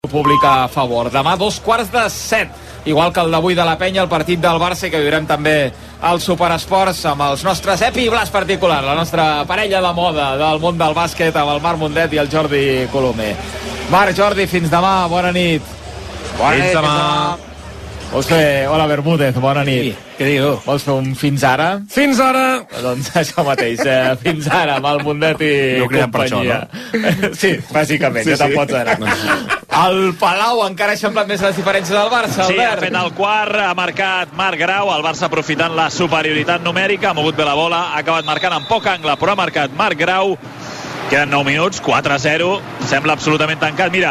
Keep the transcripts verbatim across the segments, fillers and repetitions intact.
públic a favor. Demà dos quarts de set, igual que el d'avui de la Penya, el partit del Barça, que viurem també al Superesports amb els nostres Epi i Blas particular, la nostra parella de moda del món del bàsquet, amb el Marc Mundet i el Jordi Colomer. Marc, Jordi, fins demà, bona nit. Bona nit, fins demà. Vols fer... Hola, Bermúdez, bona nit. Sí, què diu? Vols fer un fins ara? Fins ara! Doncs això mateix, eh? Fins ara, amb el Mundet i no companyia. Per això, no? Sí, bàsicament, sí, ja te'n sí. Pots anar. El Palau encara eixamplat més les diferències del Barça, Albert. Sí, ha Albert. fet el quart, ha marcat Marc Grau, el Barça aprofitant la superioritat numèrica, ha mogut bé la bola, ha acabat marcant en poc angle, però ha marcat Marc Grau. Queden nou minuts, quatre a zero, sembla absolutament tancat. Mira,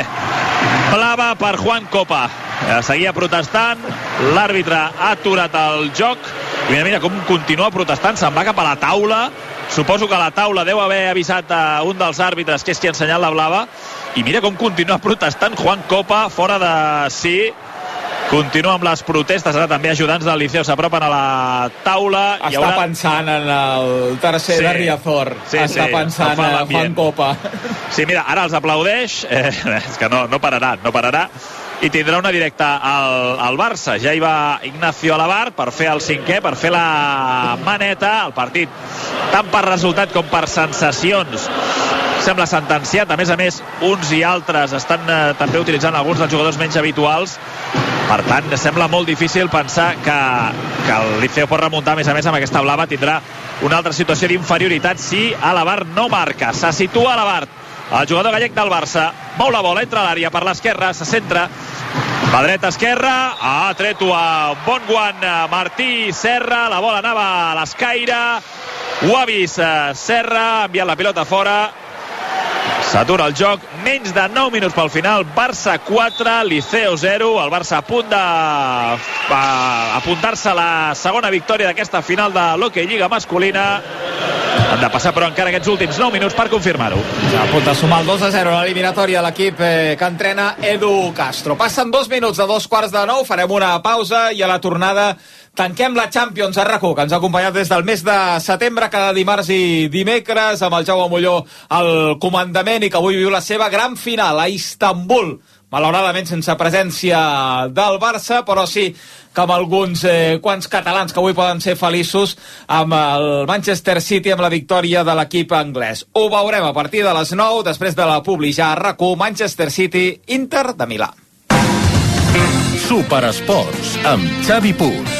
blava per Juan Copa. Seguia protestant, l'àrbitre ha aturat el joc, i mira, mira com continua protestant, se'n va cap a la taula. Suposo que la taula deu haver avisat a un dels àrbitres, que és qui ha ensenyat la blava, i mira com continua protestant Juan Copa, fora de sí. Continua amb les protestes, ara també ajudants del Liceu s'apropen a la taula. Està i haurà... pensant en el tercer sí, de Riazor. Sí, Està sí, pensant en Juan Copa. Sí, mira, ara els aplaudeix, eh, és que no, no pararà, no pararà, i tindrà una directa al, al Barça. Ja hi va Ignacio Alabar per fer el cinquè, per fer la maneta. El partit, tant per resultat com per sensacions, sembla sentenciat. A més a més, uns i altres estan eh, també utilitzant alguns dels jugadors menys habituals. Per tant, sembla molt difícil pensar que, que el Liceu pot remuntar. A més a més, amb aquesta blava tindrà una altra situació d'inferioritat si Alabar no marca. Se situa Alabar, el jugador gallec del Barça, mou la bola, entra a l'àrea per l'esquerra, se centra, va dreta esquerra, ha tret a bon guant Martí Serra, la bola anava a l'escaire, ho ha vist Serra, ha enviat la pilota fora, s'atura el joc, menys de nou minuts pel final, Barça quatre, Liceo zero, el Barça a punt de apuntar-se a la segona victòria d'aquesta final de l'Hockey Lliga masculina. Han de passar però encara aquests últims nou minuts per confirmar-ho. Ja a punt de sumar el dos a zero a l'eliminatòria l'equip eh, que entrena Edu Castro. Passen dos minuts de dos quarts de nou, farem una pausa i a la tornada tanquem la Champions a RAC u, que ens ha acompanyat des del mes de setembre, cada dimarts i dimecres, amb el Jaume Molló al comandament, i que avui viu la seva gran final a Istanbul. Malauradament sense presència del Barça, però sí que amb alguns eh, quants catalans que avui poden ser feliços amb el Manchester City, amb la victòria de l'equip anglès. Ho veurem a partir de les nou, després de la Publi ja a RAC u, Manchester City, Inter de Milà. Superesports, amb Xavi Puig.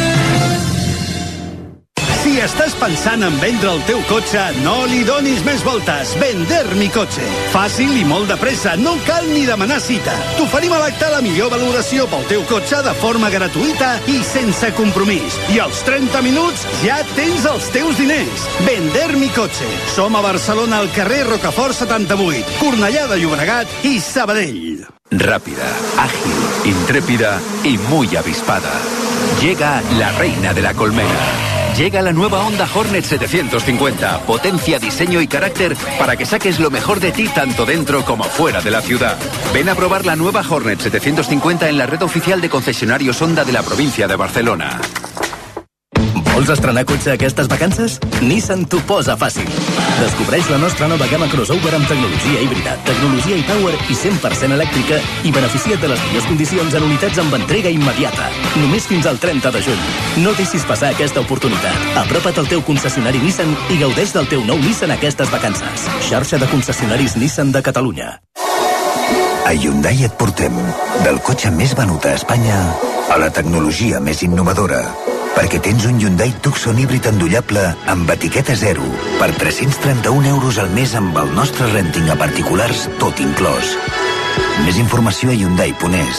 Si estàs pensant en vendre el teu cotxe, no li donis més voltes. Vender mi cotxe. Fàcil i molt de pressa, no cal ni demanar cita. T'oferim a l'acte la millor valoració pel teu cotxe de forma gratuïta i sense compromís. I als trenta minuts ja tens els teus diners. Vender mi cotxe. Som a Barcelona, al carrer Rocafort setanta-vuit, Cornellà de Llobregat i Sabadell. Rápida, ágil, intrépida y muy avispada. Llega la reina de la colmena. Llega la nueva Honda Hornet setecientos cincuenta. Potencia, diseño y carácter para que saques lo mejor de ti tanto dentro como fuera de la ciudad. Ven a probar la nueva Hornet setecientos cincuenta en la red oficial de concesionarios Honda de la provincia de Barcelona. Vols estrenar cotxe aquestes vacances? Nissan t'ho posa fàcil. Descobreix la nostra nova gamma crossover amb tecnologia híbrida, tecnologia e-Power i cent per cent elèctrica i beneficia't de les millors condicions en unitats amb entrega immediata. Només fins al trenta de juny. No deixis passar aquesta oportunitat. Apropa't al teu concessionari Nissan i gaudeix del teu nou Nissan aquestes vacances. Xarxa de concessionaris Nissan de Catalunya. A Hyundai et portem del cotxe més venut a Espanya a la tecnologia més innovadora. Perquè tens un Hyundai Tucson híbrid endollable amb etiqueta zero per tres-cents trenta-un euros al mes amb el nostre renting a particulars tot inclòs. Més informació a Hyundai punt es.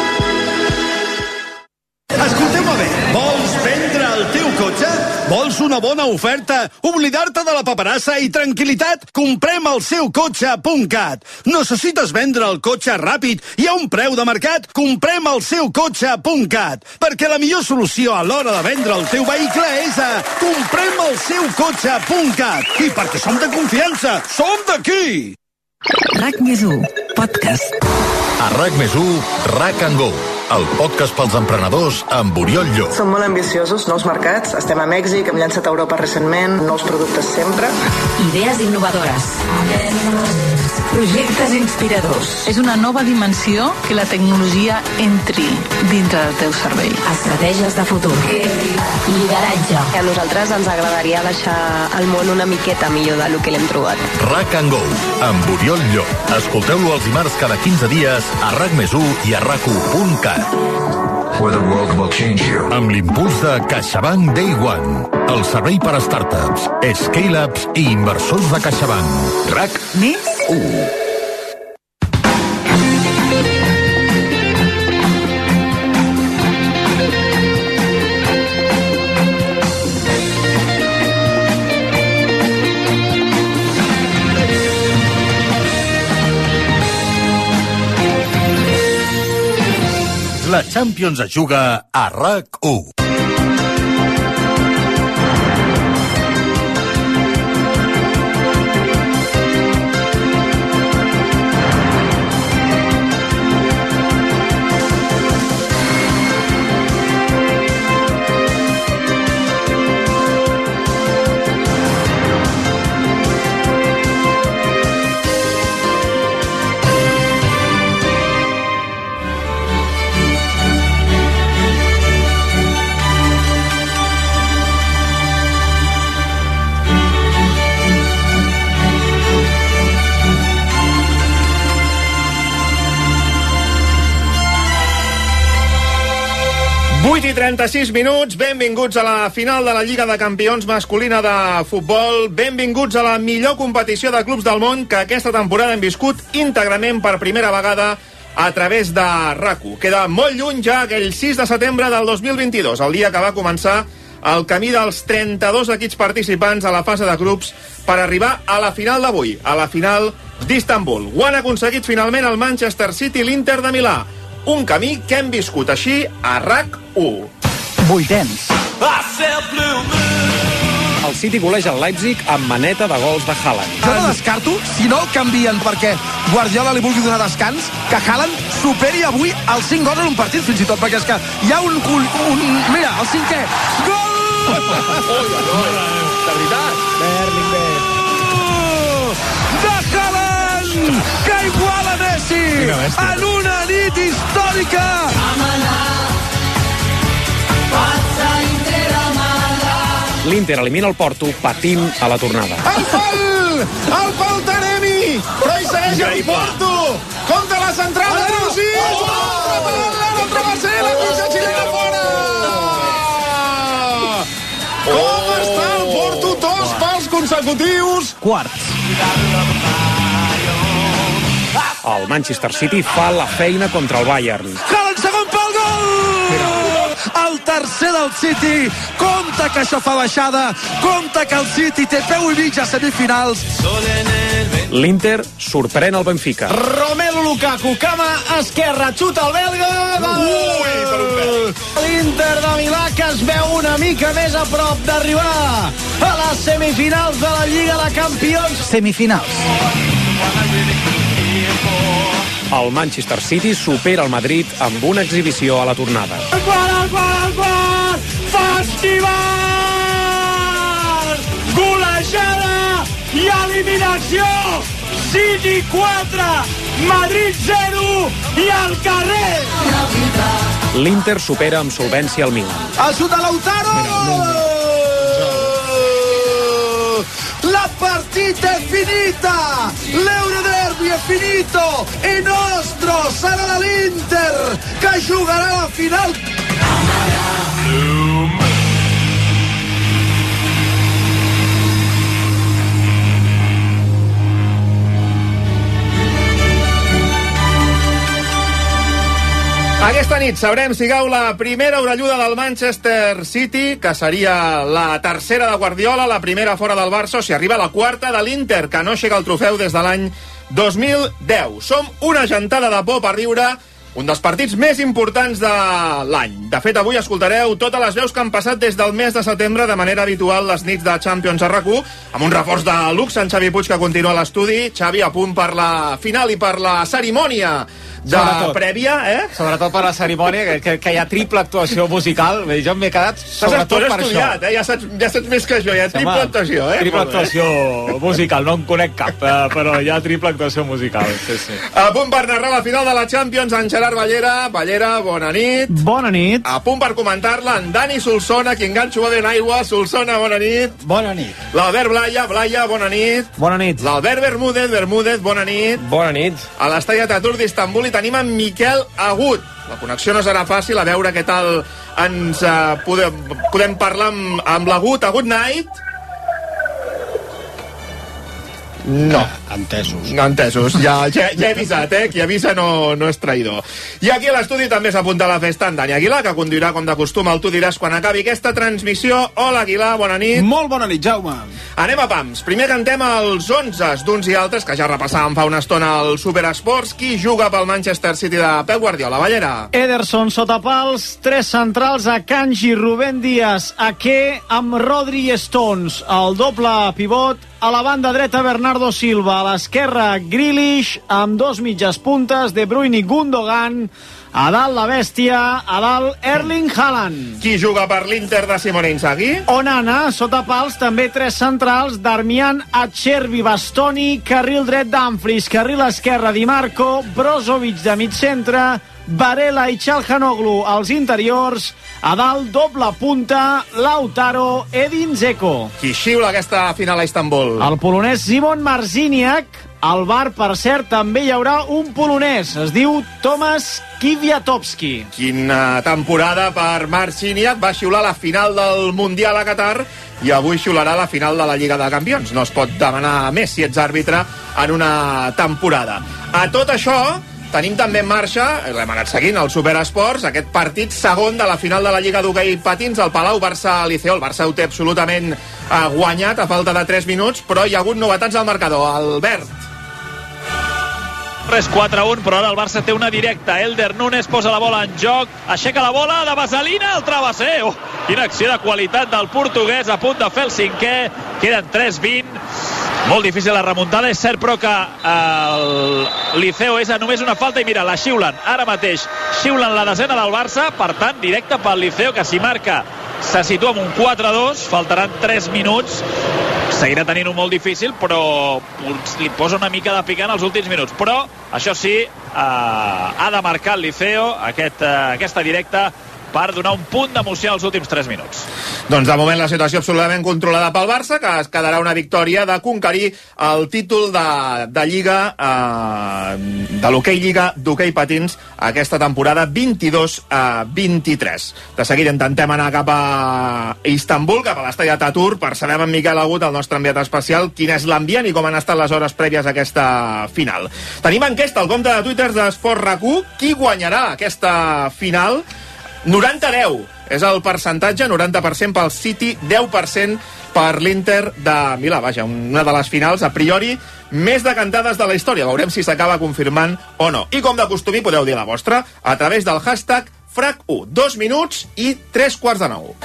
Escolteu-me bé, vols vendre el teu cotxe? Vols una bona oferta? Oblidar-te de la paperassa i tranquil·litat? Comprem el seu cotxe punt cat. Necessites vendre el cotxe ràpid i a un preu de mercat? Comprem el seu cotxe punt cat. Perquè la millor solució a l'hora de vendre el teu vehicle és a comprem el seu cotxe punt cat. I perquè som de confiança, som d'aquí! RAC més u, podcast. A RAC més u, RAC and Go, el podcast pels emprenedors amb Oriol Llop. Som molt ambiciosos, nous mercats, estem a Mèxic, hem llançat a Europa recentment, nous productes sempre. Idees innovadores. Projectes inspiradors. És una nova dimensió que la tecnologia entri dintre del teu cervell. Estratègies de futur. Lideratge. A nosaltres ens agradaria deixar el món una miqueta millor del que l'hem trobat. RAC and Go, amb Oriol Llop. Escolteu-lo els dimarts cada quinze dies a RAC més u i a rac u punt cat. Amb l'impuls de CaixaBank Day One, el servei per a startups, scale-ups i inversors de CaixaBank. RAC més u. La Champions es juga a RAC u. vuit i trenta-sis minuts, benvinguts a la final de la Lliga de Campions masculina de futbol, benvinguts a la millor competició de clubs del món que aquesta temporada hem viscut íntegrament per primera vegada a través de RAC u. Queda molt lluny ja aquell sis de setembre del dos mil vint-i-dos, el dia que va començar el camí dels trenta-dos equips participants a la fase de grups per arribar a la final d'avui, a la final d'Istanbul. Ho han aconseguit finalment el Manchester City i l'Inter de Milà. Un camí que hem viscut així a RAC u. Vuitens. El City goleja el Leipzig amb maneta de gols de Haaland. Jo no descarto, si no el canvien perquè Guardiola li vulgui donar descans, que Haaland superi avui els cinc gols en un partit, fins i tot, perquè és que hi ha un... un, un mira, el cinquè. Gol! Oi, oi, oi. De veritat. Berlingber. De Haaland, que iguala Messi en una nit històrica. L'Inter elimina el Porto patint a la tornada. El pal! El pal Taremi! Però hi segueix el Porto! Compte la centrada de Rossi! L'altre va ser la pista xilena fora! Com està el Porto? Dos pals consecutius! Quarts. El Manchester City fa la feina contra el Bayern. Haaland, segon pal, gol! El tercer del City. Compte que això fa baixada. Compte que el City té peu i mig a semifinals. L'Inter sorprèn el Benfica. Romelu Lukaku, cama esquerra, xuta el belga. Ui, per un pèl. L'Inter de Milà, que es veu una mica més a prop d'arribar a les semifinals de la Lliga de Campions. Semifinals. El Manchester City supera el Madrid amb una exhibició a la tornada. El quart, el quart, el quart! Festival! Golejada i eliminació! City quatre, Madrid zero i al carrer! L'Inter supera amb solvència el Milan. El xut de Lautaro! La partita è finita! L'Euroderby è finito! E nostro sarà l'Inter che jugarà la final! Aquesta nit sabrem si cau la primera orelluda del Manchester City, que seria la tercera de Guardiola, la primera fora del Barça, o si arriba la quarta de l'Inter, que no aixeca el trofeu des de l'any dos mil deu. Som una gentada de por per viure un dels partits més importants de l'any. De fet, avui escoltareu totes les veus que han passat des del mes de setembre de manera habitual les nits de Champions a RAC u, amb un reforç de luxe en Xavi Puig, que continua a l'estudi. Xavi, a punt per la final i per la cerimònia de sobretot, prèvia, eh? Sobretot per la cerimònia, que, que, que hi ha triple actuació musical. Bé, jo m'he quedat sobretot per estudiat, això. Eh? Ja, saps, ja saps més que jo, hi ha triple Home, actuació, eh? Triple actuació musical, no en conec cap, eh, però hi ha triple actuació musical. Sí, sí. A punt per narrar la final de la Champions, en Gerard Ballera. Ballera, bona nit. Bona nit. A punt per comentar-la, en Dani Solsona, qui enganxo va ben aigua. Solsona, bona nit. Bona nit. L'Albert Blaya, Blaya, bona nit. Bona nit. L'Albert Bermúdez, Bermúdez, bona nit. Bona nit. A l'estadi Atatur d'Istanbul hi tenim en Miquel Agut. La connexió no serà fàcil, a veure què tal ens uh, podem, podem parlar amb, amb l'Agut. Agut Night. No. Entesos. No, entesos. Ja, ja, ja he avisat, eh? Qui avisa no, no és traïdor. I aquí a l'estudi també s'apunta a la festa en Dani Aguilar, que conduirà com de costum el Tu diràs quan acabi aquesta transmissió. Hola, Aguilar, bona nit. Molt bona nit, Jaume. Anem a pams. Primer cantem els onzes d'uns i altres, que ja repassàvem fa una estona al Superesports. Qui juga pel Manchester City de Pep Guardiola? Ballera. Ederson sota pals, tres centrals, Akanji, Rubén Díaz, Ake amb Rodri i Stones. El doble pivot, a la banda dreta Bernardo Silva, a l'esquerra Grealish, amb dos mitges puntes, De Bruyne i Gundogan, a dalt la bèstia, a dalt Erling Haaland. Qui juga per l'Inter de Simone Inzaghi? Onana, sota pals, també tres centrals, Darmian, Acerbi, Bastoni, carril dret d'Amfris, carril esquerre Di Marco, Brozovic de mig centre, Varela i Çalhanoğlu als interiors, a dalt doble punta, Lautaro, Edin Dzeko. Qui xiula aquesta final a Istanbul? El polonès Szymon Marciniak. Al bar, per cert, també hi haurà un polonès. Es diu Tomasz Kwiatkowski. Quina temporada per Marciniak. Va xiular la final del Mundial a Qatar i avui xiularà la final de la Lliga de Campions. No es pot demanar més si ets àrbitre en una temporada. A tot això, tenim també en marxa, l'hem anat seguint, el Superesports, aquest partit segon de la final de la Lliga d'Hoquei Patins, el Palau Barça-Liceo. El Barça ho té absolutament eh, guanyat a falta de tres minuts, però hi ha hagut novetats al marcador. Albert. Res, quatre a un, però ara el Barça té una directa. Elder Núñez posa la bola en joc, aixeca la bola de vaselina al travesser. Oh, quina acció de qualitat del portuguès, a punt de fer el cinquè. Queden tres vint. Molt difícil la remuntada, és cert, però que el Liceo és a només una falta i mira, la xiulen ara mateix. Xiulen la desena del Barça, per tant, directe pel Liceo, que si marca se situa amb un quatre a dos, faltaran tres minuts. Seguirà tenint-ho molt difícil, però li posa una mica de picant als últims minuts. Però, això sí, eh, ha de marcar el Liceo aquest, eh, aquesta directa per donar un punt d'emoció als últims tres minuts. Doncs de moment la situació absolutament controlada pel Barça, que es quedarà una victòria de conquerir el títol de, de Lliga, eh, de l'Hoquei Lliga d'Hoquei Patins aquesta temporada vint-i-dos a vint-i-tres. De seguida intentem anar cap a Istanbul, cap a l'estadi Atatur, per saber amb Miquel Agut, el nostre enviat especial, quin és l'ambient i com han estat les hores prèvies a aquesta final. Tenim enquesta al compte de Twitter d'Esport R A C U. Qui guanyarà aquesta final? noranta a deu és el percentatge, noranta per cent pel City, deu per cent per l'Inter de Milà. Vaja, una de les finals, a priori, més decantades de la història. Veurem si s'acaba confirmant o no. I com de costum, podeu dir la vostra a través del hashtag frac u. Dos minuts i tres quarts de nou.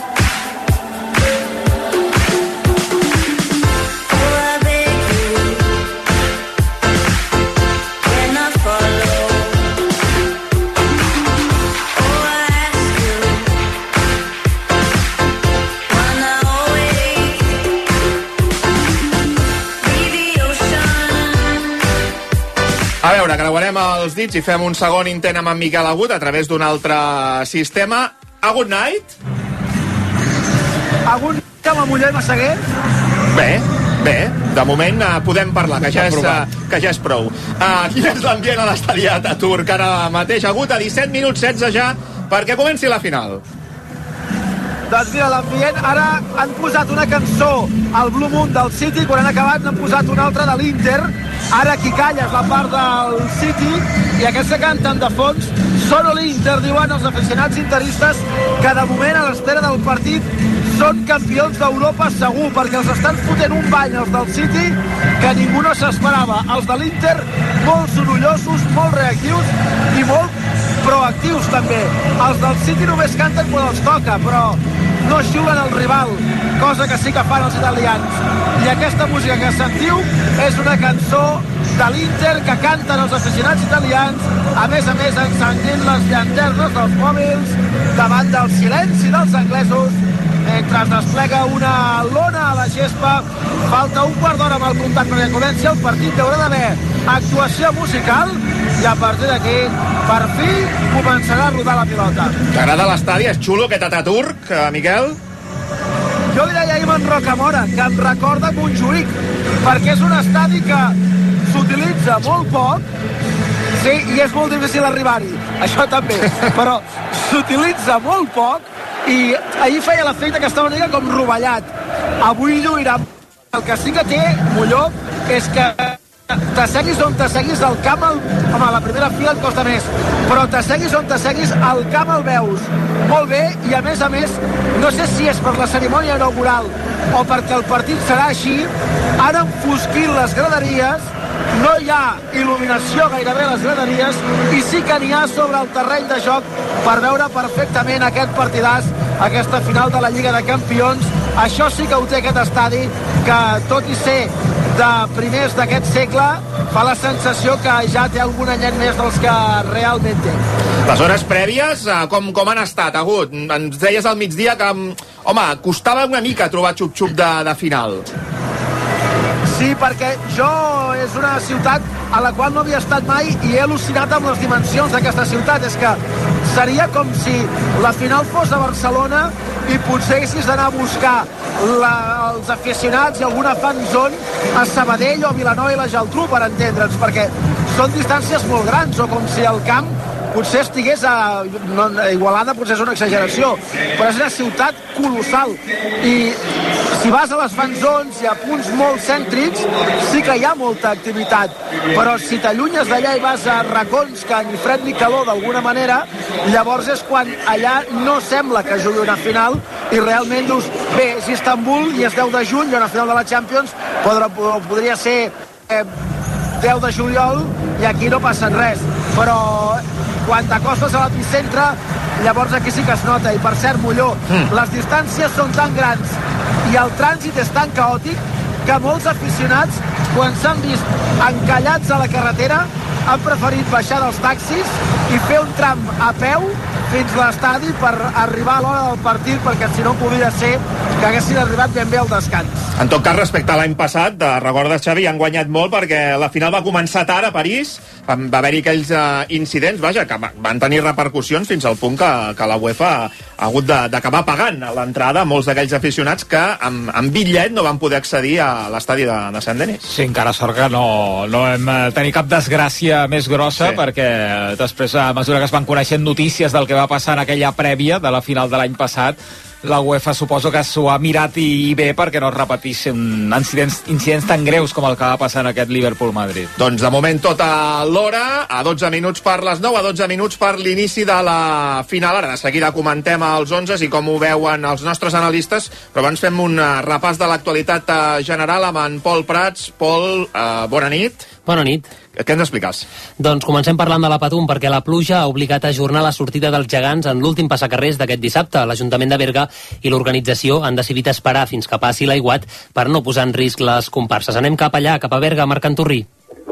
A veure, creuarem els dits i fem un segon intent amb en Miquel Agut a través d'un altre sistema. Agut Night? Agut Night amb Amoller Massaguer? Bé, bé, de moment uh, podem parlar, que ja és, uh, que ja és prou. Uh, quin és l'ambient a l'estadi Atatur, que ara mateix Agut a disset minuts setze ja, perquè comenci la final. Doncs mira, l'ambient, ara han posat una cançó al Blue Moon del City, quan han acabat n'han posat una altra de l'Inter. Ara qui calla és la part del City i aquesta canten de fons. Solo l'Inter, diuen els aficionats interistes, que de moment a l'espera del partit són campions d'Europa segur, perquè els estan fotent un bany els del City que ningú no s'esperava. Els de l'Inter molt sorollosos, molt reactius i molt proactius també. Els del City només canten quan els toca, però no xiulen el rival, cosa que sí que fan els italians. I aquesta música que sentiu és una cançó de l'Inter que canten els aficionats italians a més a més encendint les llanternes dels mòbils davant del silenci dels anglesos, mentre es desplega una lona a la gespa. Falta un quart d'hora amb el comptat perquè comenci el partit. Hi haurà d'haver actuació musical i a partir d'aquí, per fi, començarà a rodar la pilota. T'agrada l'estadi? És xulo aquest Ataturk, Miquel? Jo li deia ahir a en Rocamora que em recorda Montjuïc, perquè és un estadi que s'utilitza molt poc, sí, i és molt difícil arribar-hi, això també, però s'utilitza molt poc i ahir feia l'efecte que estava una mica com rovellat. Avui lluirà. El que sí que té, Molló, és que t'asseguis on t'asseguis al camp, el... home, a la primera fila et costa més, però t'asseguis on t'asseguis al camp el veus molt bé i a més a més, no sé si és per la cerimònia inaugural o perquè el partit serà així, han enfosquit les graderies, no hi ha il·luminació gairebé a les graderies i sí que n'hi ha sobre el terreny de joc per veure perfectament aquest partidàs, aquesta final de la Lliga de Campions. Això sí que ho té aquest estadi, que tot i ser de primers d'aquest segle fa la sensació que ja té algun anyet més dels que realment té. Les hores prèvies, com, com han estat, Agut? Ens deies al migdia que, home, costava una mica trobar xup-xup de, de final. Sí, perquè jo és una ciutat a la qual no havia estat mai i he al·lucinat amb les dimensions d'aquesta ciutat. És que seria com si la final fos a Barcelona i potser haguessis d'anar a buscar la, els aficionats i alguna fanzone a Sabadell o a Vilanova i la Geltrú, per entendre'ns, perquè són distàncies molt grans, o com si el camp potser estigués a... No, Igualada potser és una exageració, però és una ciutat colossal. I si vas a les fanzones i a punts molt cèntrics, sí que hi ha molta activitat. Però si t'allunyes d'allà i vas a racons que ni fred ni calor d'alguna manera, llavors és quan allà no sembla que jugui una final i realment dius, bé, és Istanbul i és deu de juny, i una final de la Champions podrà, podria ser eh, deu de juliol i aquí no passa res. Però quan t'acostes a l'epicentre, llavors aquí sí que es nota. I per cert, Molló, mm. les distàncies són tan grans i el trànsit és tan caòtic que molts aficionats, quan s'han vist encallats a la carretera, han preferit baixar dels taxis i fer un tram a peu fins a l'estadi per arribar a l'hora del partit, perquè si no podria ser que haguessin arribat ben bé al descans. En tot cas, respecte a l'any passat, de recordes, Xavi, han guanyat molt perquè la final va començar tard a París, va haver-hi aquells uh, incidents, vaja, que van tenir repercussions fins al punt que, que la UEFA ha hagut d'acabar pagant a l'entrada molts d'aquells aficionats que amb, amb bitllet no van poder accedir a l'estadi de, de Saint-Denis. Sí, encara sort que no, no hem tenir cap desgràcia més grossa, sí. perquè després, a mesura que es van coneixent notícies del que va passar en aquella prèvia de la final de l'any passat, la UEFA suposo que s'ho ha mirat i, i bé perquè no es repetissin incidents, incidents tan greus com el que va passar en aquest Liverpool-Madrid. Doncs de moment tota l'hora, a dotze minuts per les nou, a dotze minuts per l'inici de la final. Ara de seguida comentem els onze i com ho veuen els nostres analistes, però abans fem un repàs de l'actualitat general amb en Pol Prats. Pol, eh, bona nit. Bona nit. Què ens expliques? Doncs comencem parlant de la Patum, perquè la pluja ha obligat a ajornar la sortida dels gegants en l'últim passacarrers d'aquest dissabte. L'Ajuntament de Berga i l'organització han decidit esperar fins que passi l'aiguat per no posar en risc les comparses. Anem cap allà, cap a Berga, Marc Canturrí.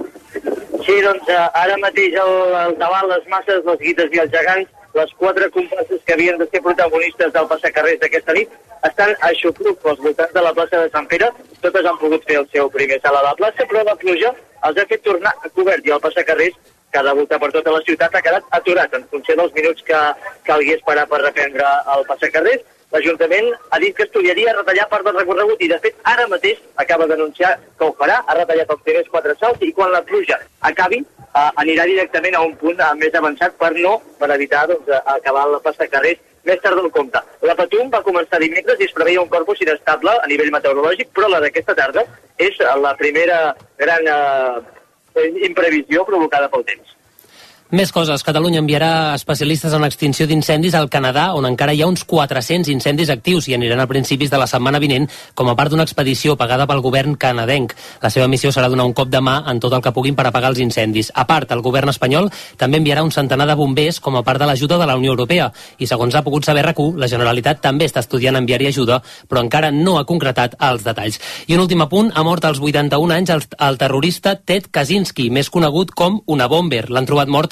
Sí, doncs ara mateix el, el davant les masses, les guites i els gegants, les quatre comparses que havien de ser protagonistes del passacarrers d'aquesta nit, estan a Xucruc, als voltants de la plaça de Sant Pere. Totes han pogut fer el seu primer salt a la plaça, però la pluja els ha fet tornar a cobert i el passacarrers, que ha de voltar per tota la ciutat, ha quedat aturat en funció dels minuts que calgui esperar per reprendre el passacarrers. L'Ajuntament ha dit que estudiaria retallar part del recorregut i, de fet, ara mateix acaba d'anunciar que ho farà. Ha retallat els primers quatre salts i quan la pluja acabi eh, anirà directament a un punt eh, més avançat per no, per evitar doncs, acabar el passacarrers més tard del compte. La Patum va començar dimecres i es preveia un corpus inestable a nivell meteorològic, però la d'aquesta tarda és la primera gran eh, imprevisió provocada pel temps. Més coses. Catalunya enviarà especialistes en extinció d'incendis al Canadà, on encara hi ha uns quatre-cents incendis actius i aniran a principis de la setmana vinent com a part d'una expedició pagada pel govern canadenc. La seva missió serà donar un cop de mà en tot el que puguin per apagar els incendis. A part, el govern espanyol també enviarà un centenar de bombers com a part de l'ajuda de la Unió Europea. I segons ha pogut saber R A C U, la Generalitat també està estudiant enviar-hi ajuda, però encara no ha concretat els detalls. I un últim apunt, ha mort als vuitanta-un anys el, el terrorista Ted Kaczynski, més conegut com una bomber. L'han trobat mort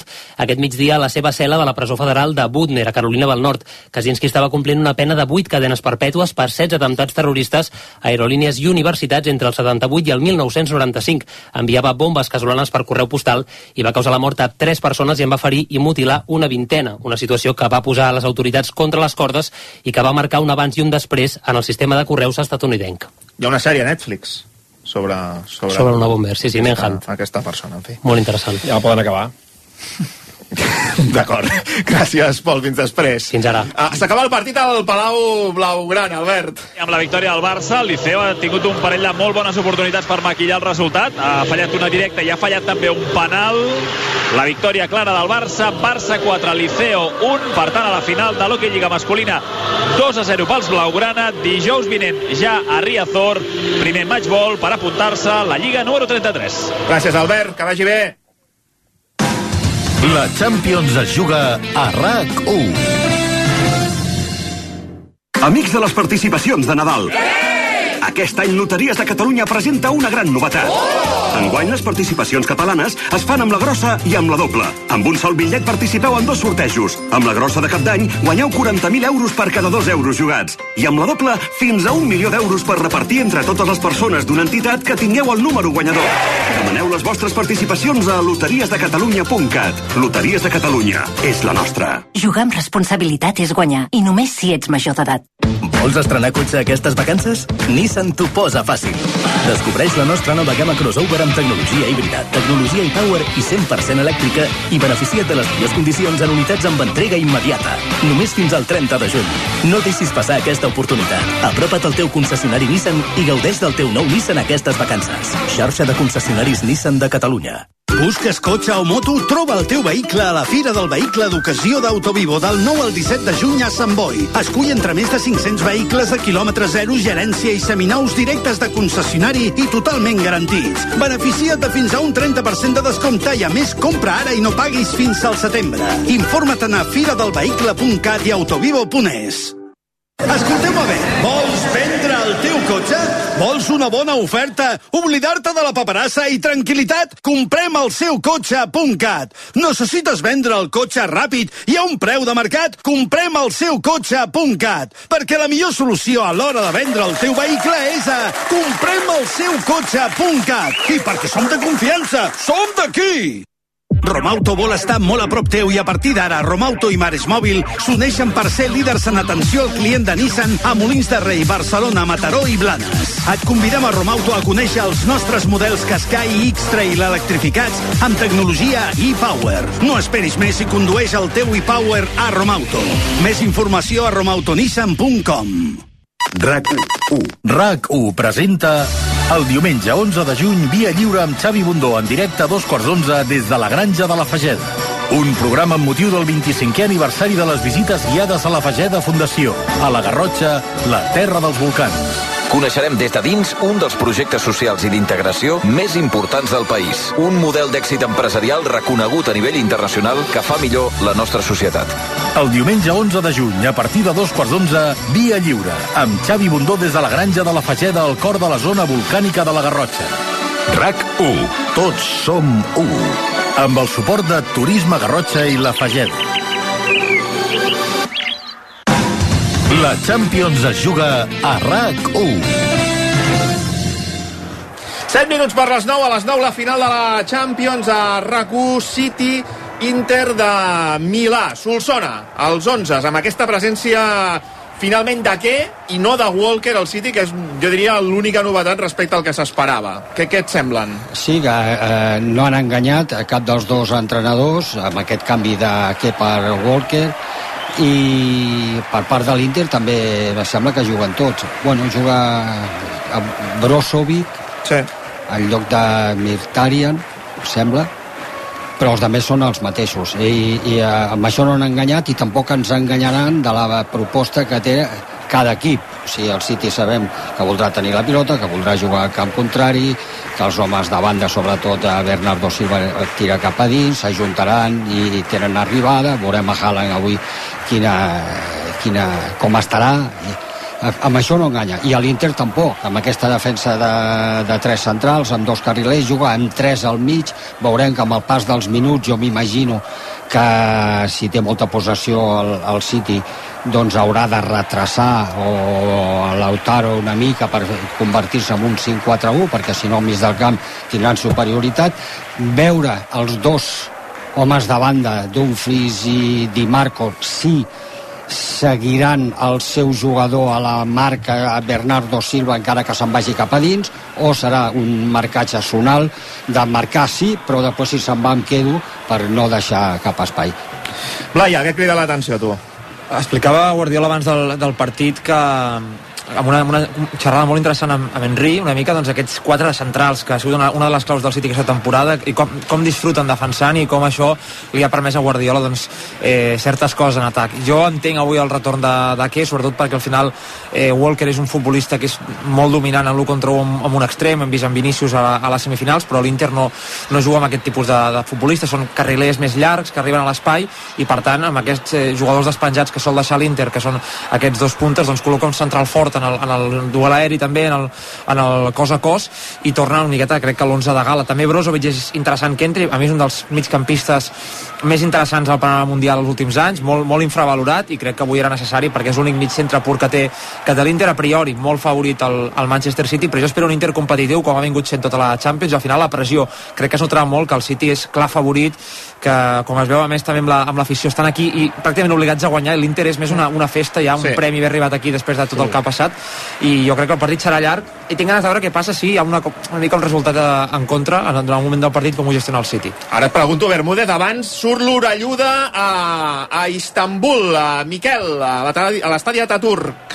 aquest migdia a la seva cel·la de la presó federal de Butner, a Carolina del Nord. Kaczynski estava complint una pena de vuit cadenes perpètues per setze atemptats terroristes a aerolínies i universitats entre el setanta-vuit i el mil nou-cents noranta-cinc. Enviava bombes casolanes per correu postal i va causar la mort a tres persones i en va ferir i mutilar una vintena, una situació que va posar les autoritats contra les cordes i que va marcar un abans i un després en el sistema de correus estatunidenc. Hi ha una sèrie a Netflix sobre... Sobre, sobre una bomber, sí, sí, Manhunt. Aquesta persona, en fi. Molt interessant. Ja poden acabar. D'acord. Gràcies, Pol. Fins després. Fins ara. Ah, s'acaba el partit al Palau Blaugrana, Albert. Amb la victòria del Barça, el Liceo ha tingut un parell de molt bones oportunitats per maquillar el resultat. Ha fallat una directa i ha fallat també un penal. La victòria clara del Barça. Barça quatre, Liceo un. Per tant, a la final de l'Hockey Lliga masculina, dos a zero pels Blaugrana. Dijous vinent ja a Riazor. Primer matchball per apuntar-se a la Lliga número trenta-tres. Gràcies, Albert. Que vagi bé. La Champions es juga a RAC u. Amics de les participacions de Nadal. Aquest any Loteries de Catalunya presenta una gran novetat. Enguany les participacions catalanes es fan amb la grossa i amb la doble. Amb un sol bitllet participeu en dos sortejos. Amb la grossa de Cap d'Any guanyeu quaranta mil euros per cada dos euros jugats. I amb la doble fins a un milió d'euros per repartir entre totes les persones d'una entitat que tingueu el número guanyador. Demaneu les vostres participacions a loteries de catalunya punt cat. Loteries de Catalunya és la nostra. Jugar amb responsabilitat és guanyar, i només si ets major d'edat. Vols estrenar cotxe aquestes vacances? Nissan t'ho posa fàcil. Descobreix la nostra nova gamma crossover amb tecnologia híbrida, tecnologia e-Power i cent per cent elèctrica i beneficia't de les millors condicions en unitats amb entrega immediata. Només fins al trenta de juny. No deixis passar aquesta oportunitat. Apropa't al teu concessionari Nissan i gaudeix del teu nou Nissan aquestes vacances. Xarxa de concessionaris Nissan de Catalunya. Busques cotxe o moto? Troba el teu vehicle a la Fira del Vehicle d'Ocasió d'Autovivo del nou al disset de juny a Sant Boi. Escull entre més de cinc-cents vehicles de quilòmetre zero, gerència i seminous directes de concessionari i totalment garantits. Beneficia't de fins a un trenta per cent de descompte i a més compra ara i no paguis fins al setembre. Informa't a fira del vehicle punt cat i autovivo punt es. Escolteu-me bé, vols vendre el teu cotxe? Vols una bona oferta? Oblidar-te de la paperassa i tranquil·litat? Comprem el seu cotxe punt cat. Necessites vendre el cotxe ràpid i a un preu de mercat? Comprem el seu cotxe punt cat. Perquè la millor solució a l'hora de vendre el teu vehicle és a comprem el seu cotxe punt cat. I perquè som de confiança, som d'aquí! Romauto vol estar molt a prop teu i a partir d'ara Romauto i Mares Mòbil s'uneixen per ser líders en atenció al client de Nissan a Molins de Rei, Barcelona, Mataró i Blanes. Et convidem a Romauto a conèixer els nostres models Qashqai i X-Trail electrificats amb tecnologia e-Power. No esperis més i condueix el teu e-Power a Romauto. Més informació a romautonissan punt com. RAC u. RAC u presenta el diumenge onze de juny Via Lliure amb Xavi Bundó en directe a dos quarts d'onze des de la Granja de la Fageda. Un programa amb motiu del vint-i-cinquè aniversari de les visites guiades a la Fageda Fundació, a la Garrotxa, la terra dels volcans. Coneixerem des de dins un dels projectes socials i d'integració més importants del país. Un model d'èxit empresarial reconegut a nivell internacional que fa millor la nostra societat. El diumenge onze de juny, a partir de dos quarts d'onze, Via Lliure, amb Xavi Bundó des de la Granja de la Fageda al cor de la zona volcànica de la Garrotxa. RAC u. Tots som u. Amb el suport de Turisme Garrotxa i la Fageda. La Champions es juga a RAC u. set minuts per les nou, a les nou la final de la Champions a RAC u. City Inter de Milà. Solsona, als onze, amb aquesta presència finalment d'Ake i no de Walker al City, que és, jo diria, l'única novetat respecte al que s'esperava. Què, què et semblen? Sí, que eh, no han enganyat a cap dels dos entrenadors amb aquest canvi d'Ake per Walker, i per part de l'Inter també em sembla que juguen tots. Bueno, juga Brozovic, sí, en lloc de Mkhitaryan, em sembla, però els altres són els mateixos, i, i amb això no han enganyat i tampoc ens enganyaran de la proposta que té cada equip. O sigui, el City sabem que voldrà tenir la pilota, que voldrà jugar al camp contrari, que els homes de banda, sobretot a Bernardo Silva, tira cap a dins, s'ajuntaran i tenen arribada. Veurem a Haaland avui quina, quina, com estarà, amb això no enganya, i a l'Inter tampoc, amb aquesta defensa de, de tres centrals, amb dos carrilers, jugar amb tres al mig. Veurem que amb el pas dels minuts jo m'imagino que si té molta possessió el, el City, doncs haurà de retrasar o Lautaro una mica per convertir-se en un cinc quatre u, perquè si no al mig del camp tindran superioritat. Veure els dos homes de banda, Dumfries i Di Marco, sí, seguiran el seu jugador a la marca, a Bernardo Silva, encara que se'n vagi cap a dins, o serà un marcatge sonal de marcar sí, però després si se'n va em quedo per no deixar cap espai. Laia, què crida l'atenció a tu? Explicava Guardiola abans del, del partit que amb una, amb una xerrada molt interessant amb, amb Henry, una mica doncs, aquests quatre centrals que ha sigut una, una de les claus del City aquesta temporada, i com, com disfruten defensant i com això li ha permès a Guardiola doncs, eh, certes coses en atac. Jo entenc avui el retorn de, de Ke, sobretot perquè al final eh, Walker és un futbolista que és molt dominant en l'u contra u amb, amb un extrem, hem vist en Vinícius a, a les semifinals, però l'Inter no, no juga amb aquest tipus de, de futbolistes, són carrilers més llargs que arriben a l'espai, i per tant amb aquests eh, jugadors despenjats que sol deixar l'Inter, que són aquests dos puntes, doncs col·loca un central fort en el, en el duel aeri també, en el, en el cos a cos, i torna una miqueta, crec que l'onze de gala. També Brozovic és interessant que entri, a mi és un dels migcampistes més interessants al panorama mundial els últims anys, molt, molt infravalorat, i crec que avui era necessari perquè és l'únic mig centre pur que té, que té l'Inter, a priori molt favorit al, al Manchester City, però jo espero un Inter competitiu com ha vingut sent tota la Champions, i al final la pressió, crec que es notarà molt que el City és clar favorit, que com es veu a més també amb l'afició la, estan aquí i pràcticament obligats a guanyar, i l'Inter és més una, una festa, ja un sí. premi ben arribat aquí després de tot sí. el que ha passat, i jo crec que el partit serà llarg, i tinc ganes de veure què passa si hi ha una, una mica un resultat en contra en el moment del partit, com ho gestiona el City. Ara et pregunto, Bermúdez, abans surt l'orelluda a, a Istanbul, a Miquel, a l'estadi Ataturk.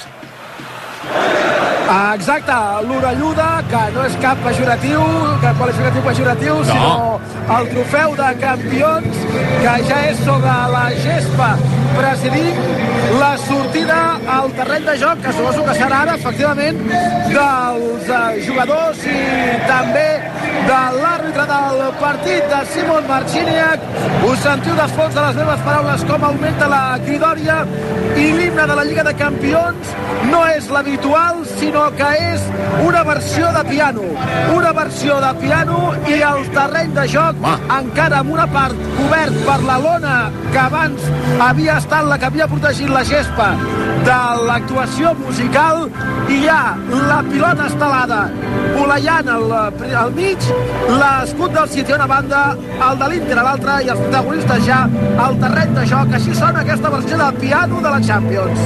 Ah, exacte, l'orelluda, que no és cap pejoratiu, cap qualificatiu pejoratiu, no. sinó el trofeu de campions, que ja és sobre la gespa, presidint la sortida al terreny de joc, que suposo que serà ara, efectivament, dels uh, jugadors i també de l'àrbitre del partit, de Simon Marciniak. Us sentiu de fons de les meves paraules com augmenta la cridòria, i l'himne de la Lliga de Campions no és l'habitual, sinó que és una versió de piano, una versió de piano, i el terreny de joc Ma. encara amb una part cobert per la lona que abans havia estat la que havia protegit la gespa de l'actuació musical, i hi ha la pilota estelada voleiant al, al mig, l'escut del City a una banda, el de l'Inter a l'altra, i els protagonistes ja al terreny de joc. Així sona aquesta versió de piano de la Champions.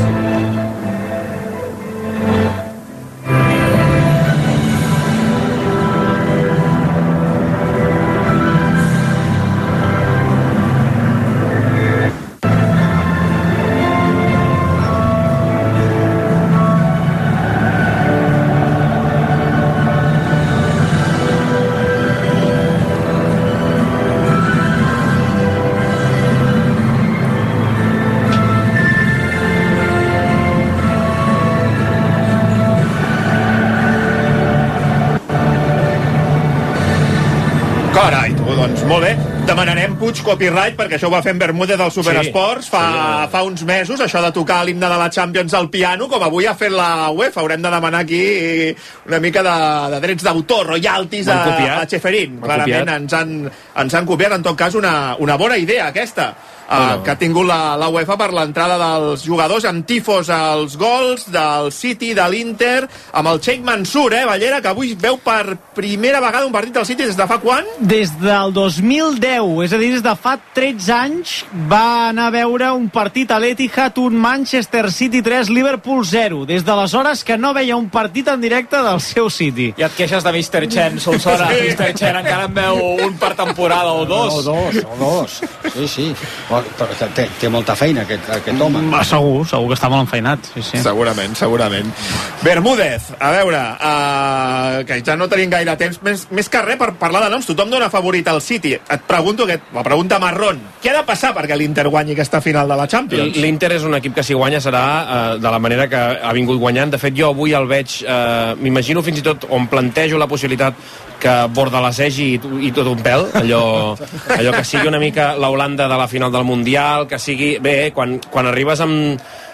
Carai, tu, doncs molt bé. Demanarem Puig copyright, perquè això ho va fer en Bermúdez del Superesports sí, fa, sí. fa uns mesos, això de tocar l'himne de la Champions al piano, com avui ha fet la UEFA. Haurem de demanar aquí una mica de, de drets d'autor, royalties a, a Cheferin. Clarament ens han, ens han copiat, en tot cas, una, una bona idea aquesta. Uh, que ha tingut la, la UEFA per l'entrada dels jugadors amb tifos als gols del City, de l'Inter, amb el Sheikh Mansour, eh, Ballera, que avui veu per primera vegada un partit del City des de fa quan? Des del dos mil deu, és a dir, des de fa tretze anys va anar a veure un partit a l'Etihad, un Manchester City tres, Liverpool zero. Des d'aleshores que no veia un partit en directe del seu City. I et queixes de mister Chen, Solsona. Sí. mister Chen encara en veu un per temporada o dos. O dos, o dos. Sí, sí. Però té, té molta feina aquest, aquest home. Mm, segur, segur que està molt enfeinat. Sí, sí. Segurament, segurament. Bermúdez, a veure, uh, que ja no tenim gaire temps, més, més que res per parlar de noms. Tothom dona favorit al City. Et pregunto, aquest, la pregunta marrón, què ha de passar perquè l'Inter guanyi aquesta final de la Champions? L'Inter és un equip que si guanya serà uh, de la manera que ha vingut guanyant. De fet, jo avui el veig, uh, m'imagino fins i tot on plantejo la possibilitat que bordalesegi i, i tot un pèl, allò, allò que sigui una mica l'Holanda de la final del Mundial, que sigui... Bé, quan, quan arribes amb,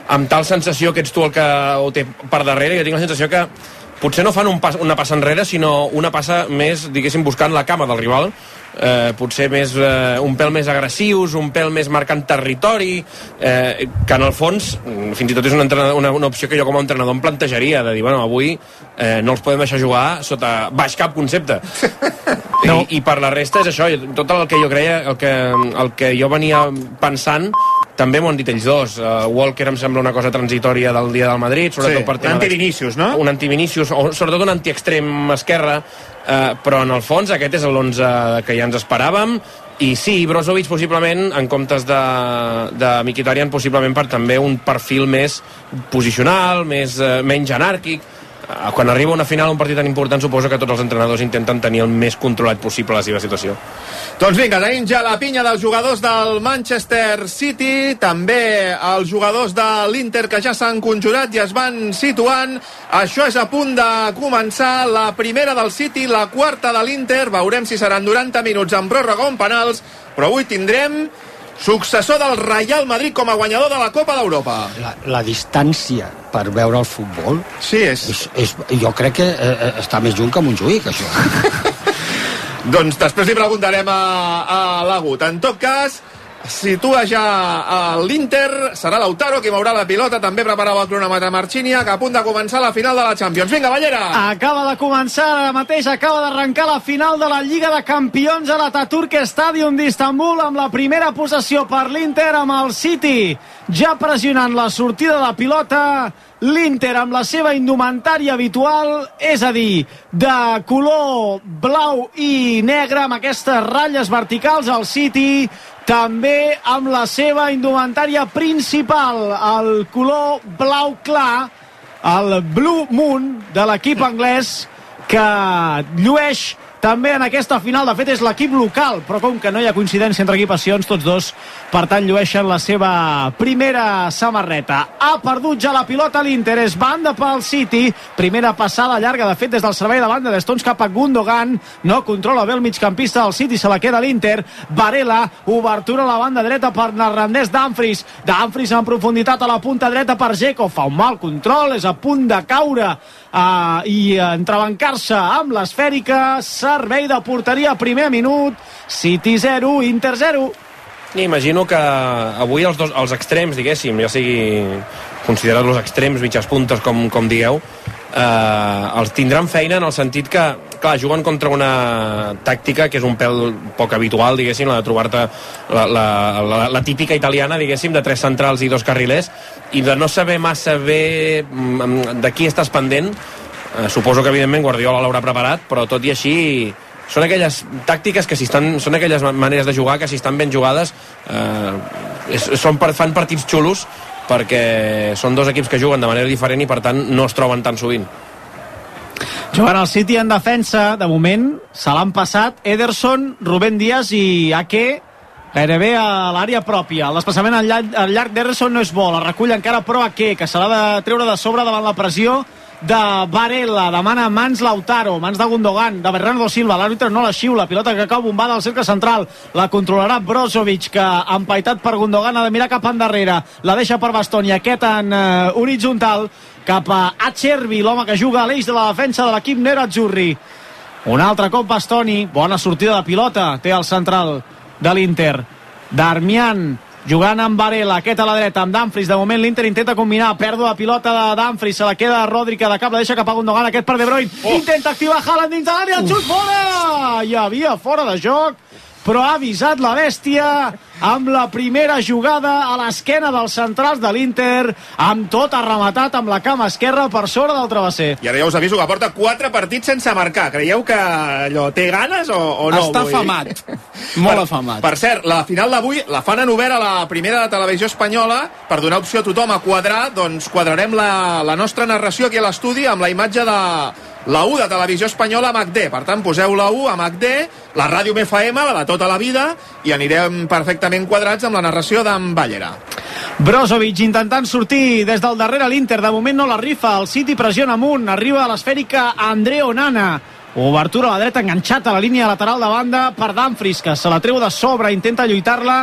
amb tal sensació que ets tu el que ho té per darrere, i tinc la sensació que potser no fan un pas, una passa enrere, sinó una passa més, diguéssim, buscant la cama del rival, eh, potser més, eh, un pèl més agressius, un pèl més marcant territori, eh, que en el fons, fins i tot és una, una, una opció que jo com a entrenador em plantejaria, de dir, bueno, avui eh, no els podem deixar jugar sota baix cap concepte. No. I, I per la resta és això, tot el que jo creia, el que, el que jo venia pensant, també m'ho han dit ells dos. Uh, Walker em sembla una cosa transitòria del dia del Madrid, sobretot sí, per tema un anti-Vinícius, no? Un anti-Vinícius, o sobretot un anti-extrem esquerra, uh, però en el fons aquest és l'onze que ja ens esperàvem, i sí, Brozovic possiblement, en comptes de, de Mkhitaryan, possiblement per també un perfil més posicional, més, uh, menys anàrquic. Quan arriba una final, un partit tan important, suposo que tots els entrenadors intenten tenir el més controlat possible la seva situació. Doncs vinga, tenim ja la pinya dels jugadors del Manchester City, també els jugadors de l'Inter que ja s'han conjurat i es van situant. Això és a punt de començar, la primera del City, la quarta de l'Inter. Veurem si seran noranta minuts en pròrroga o en penals, però avui tindrem successor del Real Madrid com a guanyador de la Copa d'Europa. La, la distància per veure el futbol, sí, és... és, és jo crec que eh, està més lluny que Montjuïc, això. Doncs després li preguntarem a, a l'Agut. En tot cas, situa ja a l'Inter, serà Lautaro qui mourà la pilota, també preparava el cronòmetre Marchínia, que a punt de començar la final de la Champions. Vinga, Ballera! Acaba de començar ara mateix, acaba d'arrencar la final de la Lliga de Campions a l'Ataturk Stadium d'Istanbul, amb la primera possessió per l'Inter, amb el City ja pressionant la sortida de pilota. L'Inter amb la seva indumentària habitual, és a dir, de color blau i negre, amb aquestes ratlles verticals. El City també amb la seva indumentària principal, el color blau clar, el Blue Moon de l'equip anglès, que llueix també en aquesta final. De fet, és l'equip local, però com que no hi ha coincidència entre equipacions, tots dos, per tant, llueixen la seva primera samarreta. Ha perdut ja la pilota l'Inter, és banda pel City, primera passada llarga, de fet, des del servei de banda de Stones cap a Gundogan, no controla bé el migcampista del City, se la queda l'Inter. Varela, obertura a la banda dreta per neerlandès Dumfries, Dumfries en profunditat a la punta dreta per Dzeko, fa un mal control, és a punt de caure uh, i entrebancar-se amb l'esfèrica. Servei de porteria, primer minut, City zero, Inter zero. Imagino que avui els, dos, els extrems, diguéssim, ja sigui considerat els extrems, mitges puntes, com, com digueu, eh, els tindran feina en el sentit que, clar, juguen contra una tàctica que és un pèl poc habitual, diguéssim, la de trobar-te la, la, la, la típica italiana, diguéssim, de tres centrals i dos carrilers, i de no saber massa bé de qui estàs pendent. Eh, suposo que evidentment Guardiola l'haurà preparat, però tot i així són aquelles tàctiques que si estan, són aquelles maneres de jugar que si estan ben jugades eh, és, són, fan partits xulos, perquè són dos equips que juguen de manera diferent i per tant no es troben tan sovint. Jugant al City en defensa, de moment se l'han passat Ederson, Rubén Díaz i Ake gairebé a l'àrea pròpia. El desplaçament al llarg, al llarg d'Ederson no és bo, la recull encara però Ake, que se l'ha de treure de sobre davant la pressió de Varela, demana mans Lautaro, mans de Gundogan, de Bernardo Silva, l'àrbitre no la xiula, pilota que cau bombada al cercle central, la controlarà Brozovic, que empaitat per Gundogan ha de mirar cap endarrere, la deixa per Bastoni, aquest en uh, horitzontal, cap a Acerbi, l'home que juga a l'eix de la defensa de l'equip nerazzurri. Un altre cop Bastoni, bona sortida de pilota, té el central de l'Inter, Darmian, jugant amb Varela, aquest a la dreta amb Dumfries, de moment l'Inter intenta combinar, pèrdua de pilota de Dumfries, se la queda Rodri, que de cap la deixa cap a Gundogan, aquest per De Bruyne, oh. Intenta activar Haaland dins de l'àrea, xut fora, hi havia fora de joc, però ha avisat la bèstia amb la primera jugada a l'esquena dels centrals de l'Inter, amb tot rematat amb la cama esquerra per sobre del travesser. I ara ja us aviso que porta quatre partits sense marcar. Creieu que allò té ganes o, o no? Està afamat, molt per, afamat. Per cert, la final d'avui la fan en obert a la primera de televisió espanyola per donar opció a tothom a quadrar. Doncs quadrarem la, la nostra narració aquí a l'estudi amb la imatge de la U de televisió espanyola amb H D. Per tant, poseu la U amb H D, la ràdio M F M, la de tota la vida, i anirem perfectament quadrats amb la narració d'en Ballera. Brozovic intentant sortir des del darrere l'Inter, de moment no la rifa, el City pressiona amunt, arriba a l'esfèrica André Onana, obertura a la dreta, enganxat a la línia lateral de banda per Dumfries, que se la treu de sobre, intenta lluitar-la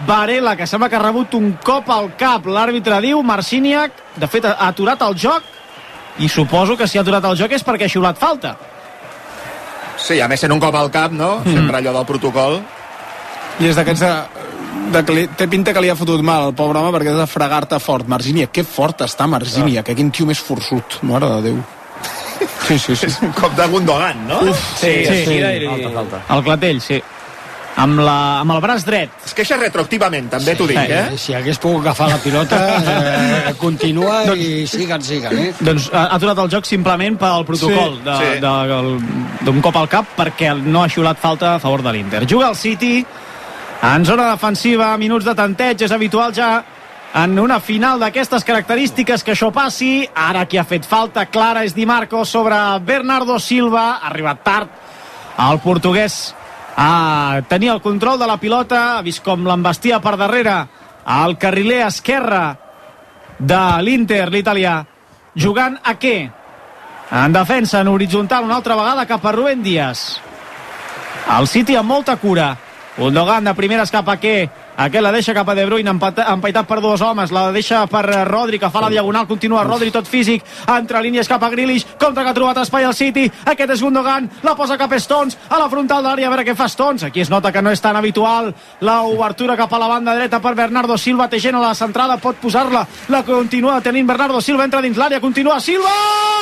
Varela, que sembla que ha rebut un cop al cap. L'àrbitre diu, Marciniak, de fet ha aturat el joc, i suposo que si ha aturat el joc és perquè ha xiulat falta. Sí, a més sent un cop al cap, no? Mm. Sempre allò del protocol. I és d'aquests de, de que li, té pinta que li ha fotut mal el pobre home perquè és de fregar-te fort. Marciniak, que fort està Marciniak, ah. Quin tio més forçut, mare de Déu. Sí, sí, sí. És un cop de Gundogan, no? Uf, sí, sí, sí. I... Falta, falta. El clatell, sí. Amb, la, amb el braç dret. Es queixa retroactivament, també sí, t'ho dic, eh? Si hagués pogut agafar la pilota, eh, continua doncs, i siguen, siguen, eh? Doncs ha aturat el joc simplement pel protocol sí, de, sí. de, de, d'un cop al cap, perquè no ha xiulat falta a favor de l'Inter. Juga el City en zona defensiva, minuts de tanteig, és habitual ja en una final d'aquestes característiques que això passi. Ara qui ha fet falta clara és Di Marco sobre Bernardo Silva. Ha arribat tard el portuguès a tenir el control de la pilota, ha vist com l'embestia per darrere el carriler esquerre de l'Inter, l'italià, jugant a què? En defensa, en horitzontal, una altra vegada cap a Rubén Díaz. El City amb molta cura. Gundogan de primeres cap a què? Aquest la deixa cap a De Bruyne, empaitat per dos homes, la deixa per Rodri, que fa la diagonal, continua Rodri tot físic, entre línies cap a Grealish, contra que ha trobat espai al City, aquest és Gundogan, la posa cap a Stones, a la frontal de l'àrea, a veure què fa Stones, aquí es nota que no és tan habitual, la obertura cap a la banda dreta per Bernardo Silva, té gent a la centrada, pot posar-la, la continua tenint Bernardo Silva, entra dins l'àrea, continua Silva!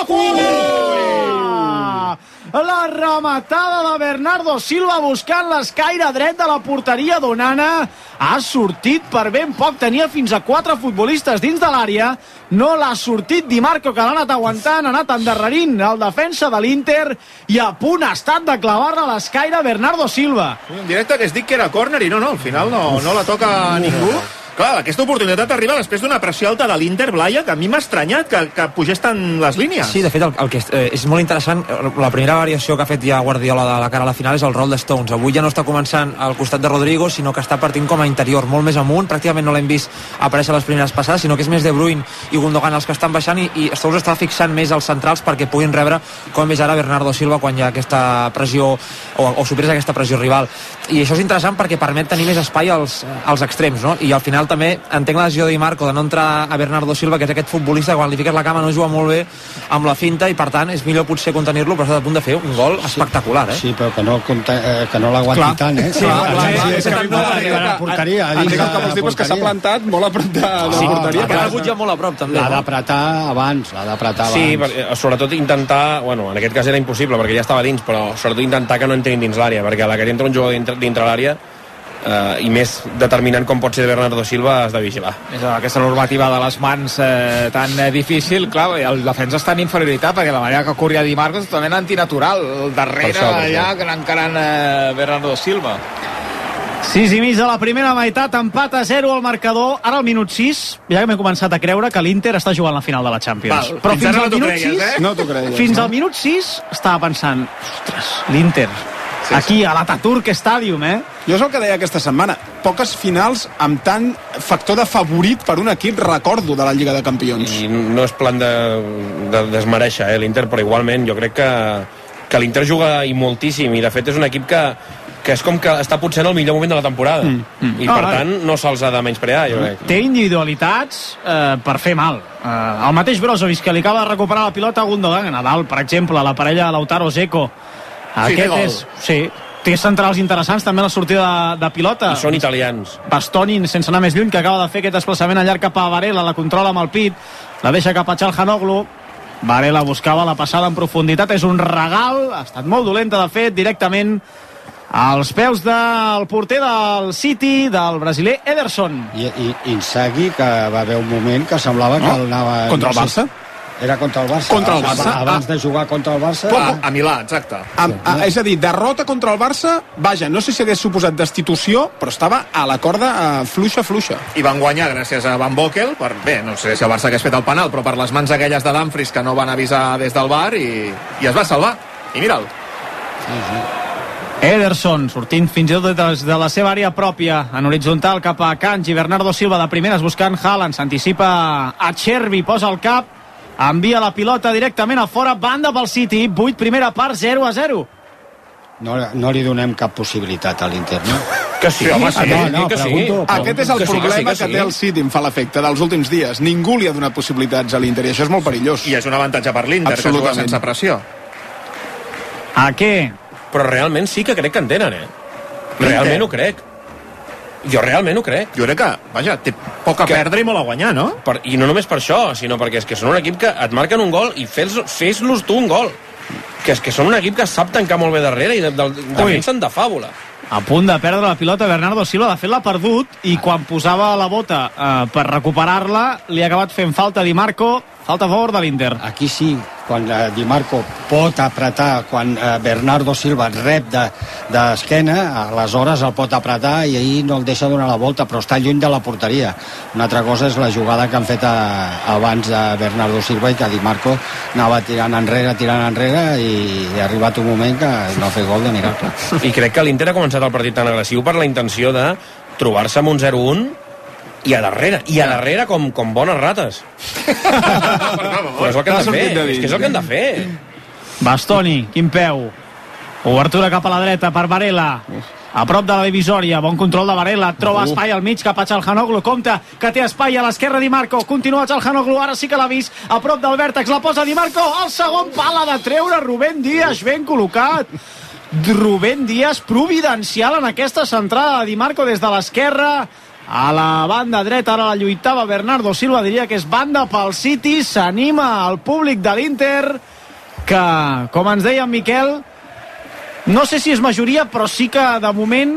La rematada de Bernardo Silva buscant l'escaire dret de la porteria d'Onana ha sortit per ben poc, tenia fins a quatre futbolistes dins de l'àrea, no l'ha sortit Di Marco, que l'ha anat aguantant, ha anat endarrerint el defensa de l'Inter i a punt ha estat de clavar-la a l'escaire Bernardo Silva. Un directe que es dic que era córner i no, no, al final no, no la toca a ningú. Clar, aquesta oportunitat arriba després d'una pressió alta de l'Inter, Blaya, que a mi m'ha estranyat que, que pugés tant les línies. Sí, de fet, el, el que és, eh, és molt interessant, la primera variació que ha fet ja Guardiola de la cara a la final és el rol de Stones. Avui ja no està començant al costat de Rodrigo, sinó que està partint com a interior, molt més amunt, pràcticament no l'hem vist aparèixer les primeres passades, sinó que és més De Bruyne i Gundogan els que estan baixant, i, i Stones està fixant més els centrals perquè puguin rebre, com és ara Bernardo Silva, quan hi ha aquesta pressió, o, o superes aquesta pressió rival. I això és interessant perquè permet tenir més espai als, als extrems, no? I al final també entenc la decisió de Di Marco de no entrar a Bernardo Silva, que és aquest futbolista que quan li fiques la cama no juga molt bé amb la finta, i per tant és millor potser contenir-lo, però està a punt de fer un gol espectacular, eh? Sí, però que no, eh, que no l'aguanti tant, eh? Sí, clar, clar, clar, és que no arriba a la porteria. Entenc el que vols dir, que s'ha plantat molt a prop de la porteria. Ha hagut ja molt a prop, també. L'ha d'apretar abans, l'ha d'apretar abans. Sí, per, sobretot intentar, bueno, en aquest cas era impossible perquè ja estava dins, però sobretot intentar que no entrin dins l'àrea, perquè a la que entra un jugador dintre, dintre l'àrea, Uh, i més determinant com pot ser Bernardo Silva, has de vigilar. És aquesta normativa de les mans eh, tan eh, difícil, clar, el defensa està en inferioritat perquè la manera que corria Di Marco és totalment antinatural, el darrere això, allà que encarant eh, Bernardo Silva. sis i mig de la primera meitat, empat a zero al marcador. Ara al minut sis, ja que m'he començat a creure que l'Inter està jugant la final de la Champions. Val, però fins, fins al no minut creies, sis, eh? No t'ho creies, fins no? al minut sis estava pensant, ostres, l'Inter sí, aquí, sí. a l'Ataturk Stadium, eh? Jo és el que deia aquesta setmana. Poques finals amb tant factor de favorit per un equip, recordo, de la Lliga de Campions. I no és plan de, de desmereixer, eh, l'Inter, però igualment jo crec que, que l'Inter juga i moltíssim, i de fet és un equip que, que és com que està potser en el millor moment de la temporada. Mm, mm. I per ah, tant no se'ls ha de menysprear, jo crec. Té individualitats eh, per fer mal. Eh, el mateix Brozovic, que li acaba de recuperar la pilota a Gundogan, a Nadal, per exemple, la parella de Lautaro Zeko. Aquest sí, és... Sí, té centrals interessants també a la sortida de, de pilota. I són italians. Bastoni, sense anar més lluny, que acaba de fer aquest desplaçament al llarg cap a Varela, la controla amb el pit, la deixa cap a Çalhanoğlu. Varela buscava la passada en profunditat, és un regal, ha estat molt dolenta de fet, directament als peus del porter del City, del brasiler Ederson. I, i Inzaghi, que va haver un moment que semblava que no? el anava... Contra el Barça? Era contra el Barça. Contra el Barça. Abans ah. de jugar contra el Barça. Ah, a Milà, exacte. A, a, és a dir, derrota contra el Barça, vaja, no sé si hagués suposat destitució, però estava a la corda a fluixa, fluixa. I van guanyar gràcies a Van Bokel, per, bé, no sé si el Barça hagués fet el penal, però per les mans aquelles de Dumfries que no van avisar des del bar, i, i es va salvar. I mira'l. Sí, sí. Ederson, sortint fins i tot des de la seva àrea pròpia, en horitzontal cap a Kanji, Bernardo Silva de primeres buscant Haaland, s'anticipa a Chervi, posa el cap, envia la pilota directament a fora, banda pel City, vuit primera part, zero a zero. No, no li donem cap possibilitat a l'Inter, no? Que sí, home, sí. No, no, que sí. pregunto, Aquest és el que sí, problema que, sí, que, que sí. té el City, em fa l'efecte, dels últims dies. Ningú li ha donat possibilitats a l'Inter i això és molt perillós. I és un avantatge per l'Inter, que juga sense pressió. A què? Però realment sí que crec que en tenen, eh? Realment ho crec. Jo realment ho crec. Jo crec que, vaja, té poc a que... perdre i molt a guanyar, no? Per, I no només per això, sinó perquè és que són un equip que et marquen un gol i fes-los fes tu un gol. Que és que són un equip que sap tancar molt bé darrere i defensen de, de, de fàbula. A punt de perdre la pilota Bernardo Silva, de fet l'ha perdut i quan posava la bota eh, per recuperar-la li ha acabat fent falta Di Marco, falta a favor de l'Inter. Aquí sí, quan eh, Di Marco pot apretar, quan eh, Bernardo Silva rep d'esquena, de, aleshores el pot apretar i ahir no el deixa donar la volta, però està lluny de la porteria. Una altra cosa és la jugada que han fet a, abans de Bernardo Silva i que Di Marco anava tirant enrere, tirant enrere i, i ha arribat un moment que no ha fet gol de miracle. I crec que l'Inter ha començat el partit tan agressiu per la intenció de trobar-se amb un zero un i a darrere, i a darrere com, com bones rates. Però és el que han de fer, és que és el que han de fer. Bastoni, quin peu. Obertura cap a la dreta per Varela. A prop de la divisòria, bon control de Varela, troba uh. espai al mig cap a Çalhanoğlu, compta que té espai a l'esquerra Di Marco, continua Çalhanoğlu, ara sí que l'ha vist, a prop del vèrtex, la posa Di Marco, el segon pal ha de treure Rubén Díaz, ben col·locat. Rubén Díaz providencial en aquesta centrada de Di Marco des de l'esquerra a la banda dreta, ara la lluitava Bernardo Silva, diria que és banda pel City, s'anima el públic de l'Inter que, com ens deia en Miquel, no sé si és majoria, però sí que de moment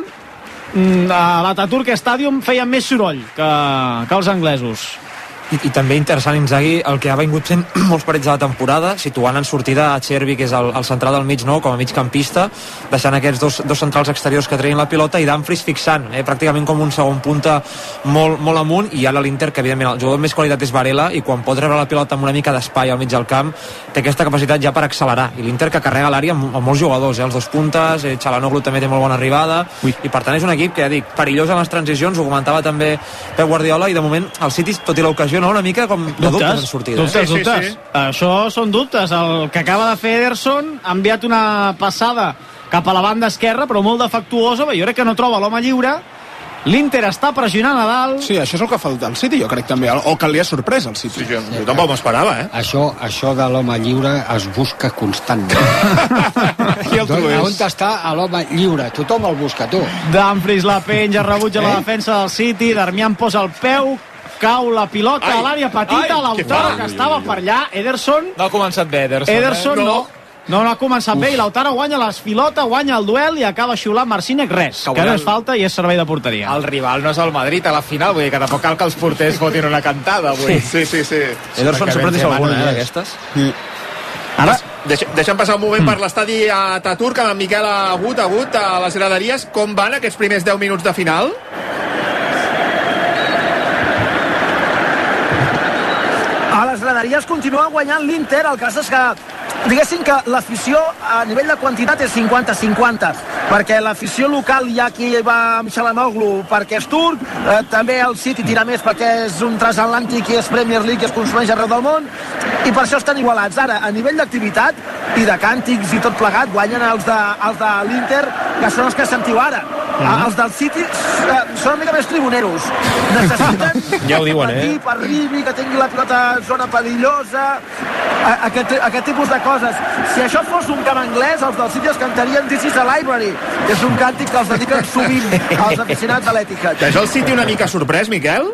a l'Ataturk Stadium feien més soroll que, que els anglesos. I, i també interessant Inzaghi el que ha vingut fent molts partits de la temporada, situant en sortida a Chervi, que és el, el central del mig nou, com a migcampista, deixant aquests dos, dos centrals exteriors que treien la pilota i Dumfries fixant, eh, pràcticament com un segon punta molt, molt amunt, i ara l'Inter, que evidentment el jugador amb més qualitat és Varela, i quan pot rebre la pilota amb una mica d'espai al mig del camp, té aquesta capacitat ja per accelerar, i l'Inter que carrega l'àrea amb, amb molts jugadors, eh, els dos puntes, eh, Çalhanoğlu també té molt bona arribada, Ui. i per tant és un equip que ja dic, perillós en les transicions, ho comentava també Pep Guardiola, i de moment el City, tot i l'ocasió, no? Una mica com de dubtes, dubtes en sortida. Dubtes, sí, dubtes. sí, sí. Això són dubtes. El que acaba de fer Ederson ha enviat una passada cap a la banda esquerra, però molt defectuosa. Jo crec que no troba l'home lliure. L'Inter està pressionant a dalt. Sí, això és el que fa el City, jo crec també, o que li ha sorprès al City. Sí, jo, jo tampoc m'ho esperava, eh? Això, això de l'home lliure es busca constantment. On està l'home lliure? Tothom el busca, tu. Dumfries la penja, rebutja eh? la defensa del City, Darmian posa el peu, cau la pilota ai, a l'àrea petita, Lautaro que estava per allà, Ederson no ha començat bé Ederson, Ederson eh? no, no, no ha començat Uf. bé i Lautaro guanya l'esfilota, guanya el duel i acaba xiulant Marcínez res, que, que no és falta i és servei de porteria. El rival no és el Madrid a la final, vull dir que tampoc cal que els porters fotin una cantada avui. Sí, sí, sí, sí. Ederson sempre té alguna eh, d'aquestes sí. Ara Deixem, deixem passar un moment mm. per l'estadi Ataturk amb en Miquel Agut, Agut a les graderies. Com van aquests primers deu minuts de final? A les graderies continua guanyant l'Inter, el cas és que diguéssim que l'afició a nivell de quantitat és cinquanta cinquanta, perquè l'afició local hi ha qui va amb Çalhanoğlu perquè és turc, eh, també el City tira més perquè és un transatlàntic i és Premier League i es consumeix arreu del món, i per això estan igualats. Ara, a nivell d'activitat i de càntics i tot plegat, guanyen els de, els de l'Inter, que són els que sentiu ara. Uh-huh. Els del City eh, són una mica més tribuneros. Necessiten ja ho diuen, eh? que arribi, que tingui la pilota en zona perillosa, aquest, aquest tipus de coses. Si això fos un camp anglès, els del City es cantarien This is a Library. És un càntic que els dediquen sovint als aficionats de l'Etihad. És el City una mica sorprès, Miquel?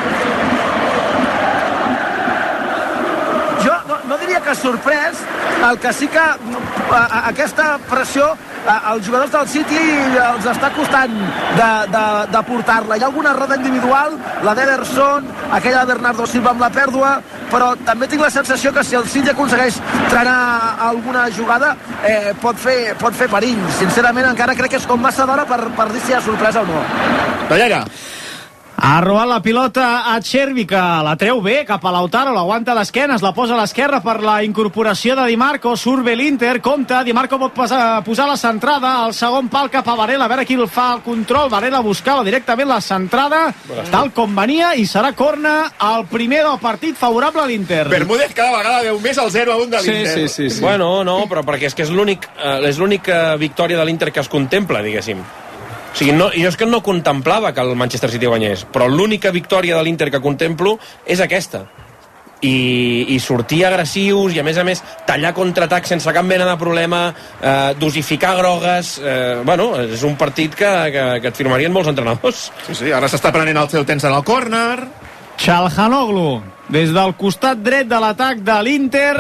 Jo no, no diria que sorprès, el que sí que a, a, aquesta pressió als jugadors del City els està costant de, de, de portar-la. Hi ha alguna errada individual, la d'Ederson, aquella de Bernardo Silva amb la pèrdua, però també tinc la sensació que si el City aconsegueix trenar alguna jugada eh, pot, fer, pot fer perill. Sincerament encara crec que és com massa d'hora per, per dir si hi ha sorpresa o no. Tallara. Ha robat la pilota a Chervi, que la treu bé cap a Lautaro, l'aguanta a l'esquena, es la posa a l'esquerra per la incorporació de Di Marco, surt bé l'Inter, compta, Di Marco pot posar, posar la centrada, el segon pal cap a Varela, a veure qui el fa el control, Varela buscava directament la centrada, tal com venia, i serà corna el primer del partit favorable a l'Inter. Bermúdez cada vegada veu més el zero a un de l'Inter. Sí, sí, sí, sí. Bueno, no, però perquè és que és l'únic eh, és l'única victòria de l'Inter que es contempla, diguéssim. O sigui, no, jo és que no contemplava que el Manchester City guanyés, però l'única victòria de l'Inter que contemplo és aquesta. I, i sortir agressius i a més a més tallar contraatac sense cap mena de problema, eh, dosificar grogues, eh, bueno, és un partit que, que, que et firmarien molts entrenadors. Sí, sí, ara s'està prenent el seu temps en el córner. Çalhanoğlu des del costat dret de l'atac de l'Inter,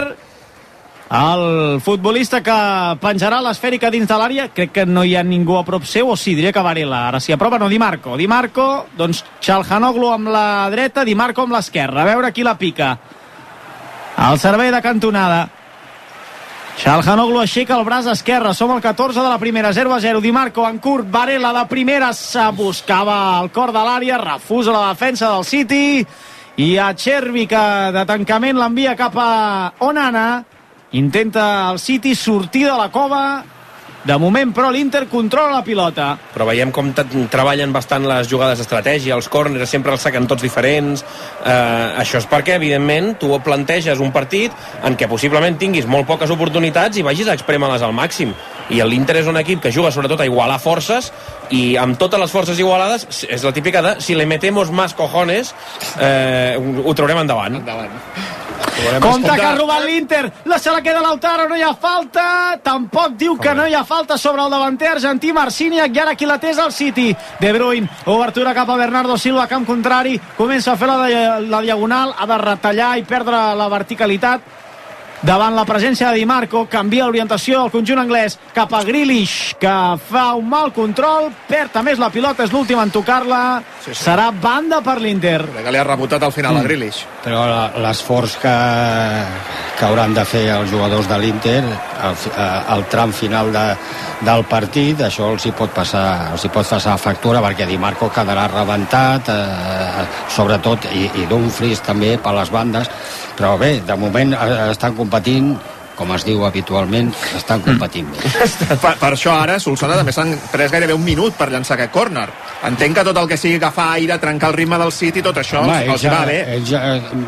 el futbolista que penjarà l'esfèrica dins de l'àrea. Crec que no hi ha ningú a prop seu, o sí, diria que Varela. Ara s'hi apropa, no, Di Marco. Di Marco, doncs Çalhanoğlu amb la dreta, Di Marco amb l'esquerra. A veure qui la pica. El servei de cantonada. Çalhanoğlu aixeca el braç esquerre. Som al catorze de la primera, zero a zero. Di Marco en curt, Varela de primera, se buscava el cor de l'àrea, refusa la defensa del City, i a Chervi, que de tancament l'envia cap a Onana. Intenta el City sortir de la cova. De moment, però, l'Inter controla la pilota. Però veiem com treballen bastant les jugades d'estratègia, els córners sempre els saquen tots diferents. Eh, això és perquè, evidentment, tu planteges un partit en què possiblement tinguis molt poques oportunitats i vagis a exprémer-les al màxim. I l'Inter és un equip que juga sobretot a igualar forces, i amb totes les forces igualades és la típica de si le metemos más cojones, eh, ho traurem endavant. Endavant. Compte que ha robat l'Inter, la se la queda Lautaro, no hi ha falta, tampoc diu que no hi ha falta sobre el davanter argentí Marciniak, i ara qui la té és el City. De Bruyne, obertura cap a Bernardo Silva, camp contrari, comença a fer la, la diagonal, ha de retallar i perdre la verticalitat davant la presència de Di Marco. Canvia l'orientació del conjunt anglès cap a Grealish, que fa un mal control, perd a més la pilota, és l'últim en tocar-la. Sí, sí. Serà banda per l'Inter. Que li ha rebotat al final mm. a Grealish. Però l'esforç que, que hauran de fer els jugadors de l'Inter al, al tram final de, del partit, això els hi pot passar, els hi pot passar factura, perquè Di Marco quedarà rebentat, eh, sobretot, i, i Dumfries també per les bandes. Però bé, de moment estan competint, com es diu habitualment, estan competint bé. Per, per això ara, Solsona, també s'han pres gairebé un minut per llançar aquest córner. Entenc que tot el que sigui agafar aire, trencar el ritme del City, tot això Home, els, els ja, va bé. Ja,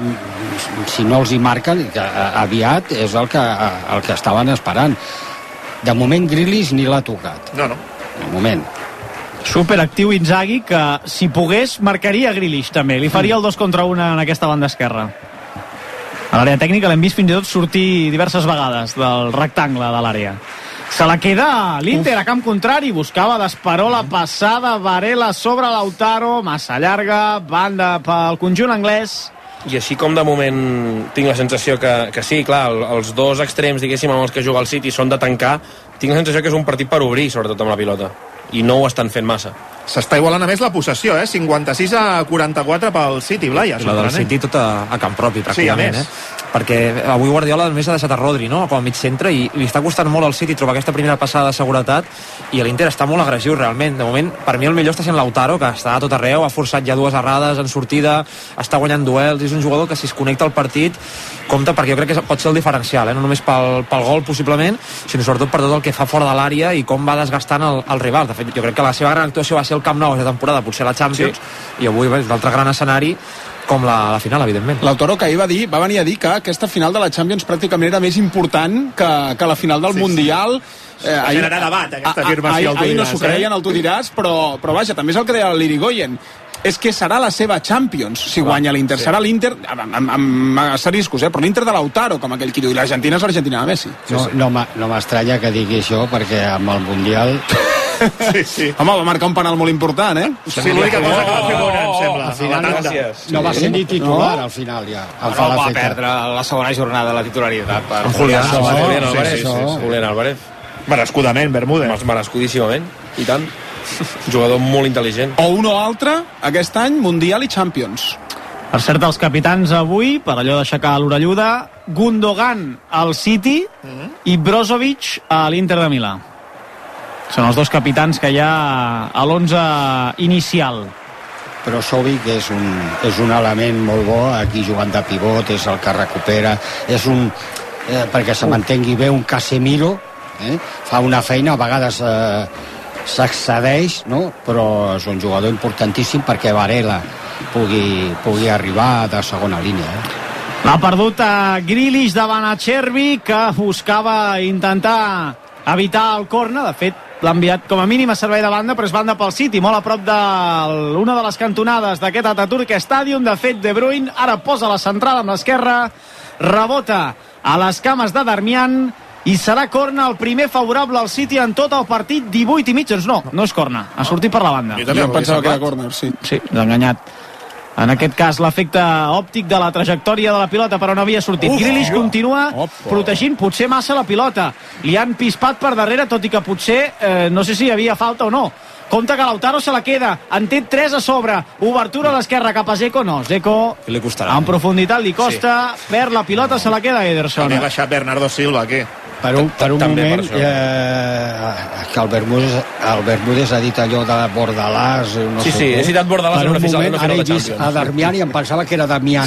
si no els hi marquen, aviat és el que, el que estaven esperant. De moment Grealish ni l'ha tocat. No, no. De moment. Superactiu Inzaghi, que si pogués marcaria Grealish també, li faria el dos contra un en aquesta banda esquerra. A l'àrea tècnica l'hem vist fins i tot sortir diverses vegades del rectangle de l'àrea. Se la queda l'Inter a camp contrari, buscava d'Esperó la passada, Varela sobre Lautaro, massa llarga, banda pel conjunt anglès. I així com de moment tinc la sensació que, que sí, clar, els dos extrems, diguéssim, amb els que juga el City són de tancar, tinc la sensació que és un partit per obrir, sobretot amb la pilota, i no ho estan fent massa. S'està igualant a més la possessió, eh? cinquanta-sis a quaranta-quatre pel City, Blai. La del City tot a, a camp propi, pràcticament, sí, eh? Perquè avui Guardiola només ha deixat a Rodri, no?, com a mig centre, i li està costant molt al City trobar aquesta primera passada de seguretat, i l'Inter està molt agressiu realment. De moment, per mi el millor està sent Lautaro, que està a tot arreu, ha forçat ja dues errades en sortida, està guanyant duels, és un jugador que si es connecta al partit compta, perquè jo crec que pot ser el diferencial, eh? No només pel, pel gol possiblement, sinó sobretot per tot el que fa fora de l'àrea i com va desgastant el, el rival. De fet, jo crec que la seva gran actuació va ser el Camp Nou de temporada, potser la Champions, sí. I avui és l'altre gran escenari, com la, la final, evidentment. Lautaro, que ahir va, dir, va venir a dir que aquesta final de la Champions pràcticament era més important que, que la final del sí, Mundial. Sí. Eh, ahir, generar debat, aquesta afirmació. Ahir, ahir no s'ho creien, el tu diràs, però, però vaja, també és el que deia l'Irigoyen. És que serà la seva Champions si Clar, guanya l'Inter. Sí. Serà l'Inter amb, amb, amb asteriscos, eh? Però l'Inter de Lautaro, com aquell qui diu, i l'Argentina és l'Argentina de Messi. No, sí, sí. no, no m'estranya que digui això, perquè amb el Mundial... Sí, sí. Home, va marcar un penal molt important, eh? Sí, l'única cosa que va fer bona, em sembla. Al final no, no va ser ni titular, no? Al final, ja. El no, va perdre la segona jornada de la titularitat. Per... Amb Julián, oh, Julián Álvarez. Sí, sí, sí, sí. Julián Álvarez. Merescudament, Bermúdez. Merescudíssimament, i tant. Jugador molt intel·ligent. O un o altre, aquest any, Mundial i Champions. Per cert, els capitans avui, per allò d'aixecar l'orelluda, Gundogan al City mm-hmm. i Brozovic a l'Inter de Milà. Són els dos capitans que hi ha a l'onze inicial. Però Brozovic és un, és un element molt bo, aquí jugant de pivot, és el que recupera, és un, eh, perquè se mantengui bé, un Casemiro, eh? Fa una feina, a vegades eh, s'excedeix, no? Però és un jugador importantíssim perquè Varela pugui, pugui arribar de segona línia. Eh? L'ha perdut a Grealish davant a Chervi, que buscava intentar evitar el córner. De fet, l'ha enviat com a mínim a servei de banda, però és banda pel City, molt a prop d'una de les cantonades d'aquest Atatürk Stadium. De fet, De Bruyne ara posa la central amb l'esquerra, rebota a les cames de Darmian i serà corna, el primer favorable al City en tot el partit. Divuit i mig, doncs no, no és corna, ha sortit per la banda. Jo també em pensava que era corner, sí. Sí, l'ha enganyat. En aquest cas, l'efecte òptic de la trajectòria de la pilota, però no havia sortit. Uf, Grealish oh, continua opa. protegint potser massa la pilota. Li han pispat per darrere, tot i que potser, eh, no sé si hi havia falta o no. Compte que Lautaro se la queda, en té tres a sobre. Obertura a l'esquerra cap a Zeko, no. Zeko li costarà. En profunditat li costa, sí. Perd la pilota, se la queda Ederson. També ha baixat Bernardo Silva, aquí. Per un, per un També moment per eh, que el Bermúdez, el Bermúdez ha dit allò de Bordalàs, no Sí, sé sí, què. he citat Bordalàs per en un una final, moment, una ara final he de vist Champions. a Darmian i em pensava que era Damián.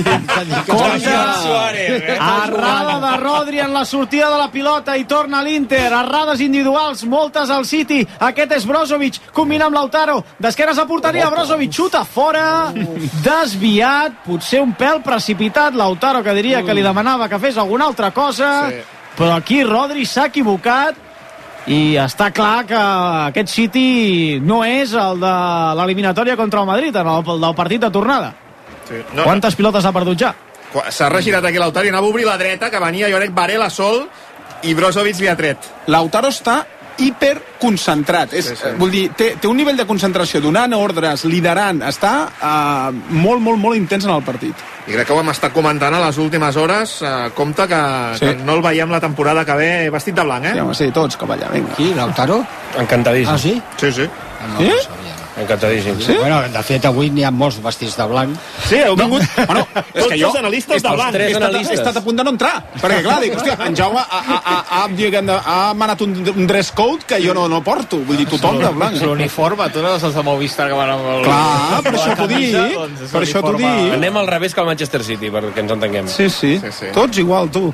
Arrada de Rodri en la sortida de la pilota i torna a l'Inter. Arrades individuals, moltes al City. Aquest és Brozovic, combina amb Lautaro. D'esquenes a porteria, Brozovic xuta fora, desviat, potser un pèl precipitat. Lautaro, que diria que li demanava que fes alguna altra cosa, sí. Però aquí Rodri s'ha equivocat i està clar que aquest City no és el de l'eliminatòria contra el Madrid, el del partit de tornada. Sí. No, Quantes pilotes ha perdut ja? S'ha regirat aquí Lautaro i anava a obrir la dreta, que venia, jo crec, Varela sol, i Brozovic li ha tret. Lautaro està hiperconcentrat. És, sí, sí. Vull dir, té, té un nivell de concentració, donant ordres, liderant, està uh, molt, molt, molt intens en el partit. I crec que ho hem estat comentant a les últimes hores. Uh, compte que, sí. que no el veiem la temporada que ve vestit de blanc, eh? Sí, home, sí, tots cap allà, vinga. Qui, Lautaro? Encantadíssim. Ah, sí? Sí, sí. Ah, no, sí? no sabia. Encantadíssim. Sí? Bueno, de fet, avui n'hi ha molts vestits de blanc. Sí, heu vingut... No. Bueno, és que jo... els analistes de blanc. He estat, he estat a punt de no entrar. Perquè, clar, dic, hòstia, en Jaume ha, ha, ha, ha, ha manat un, un dress code que jo no, no porto. Vull dir, tothom de blanc. L'uniforme, tu no els de Movistar que van amb el... Clar, per això t'ho dic. Doncs per això t'ho dic. Anem al revés que el Manchester City, perquè ens entenguem. Sí, sí. sí, sí. Tots igual, tu.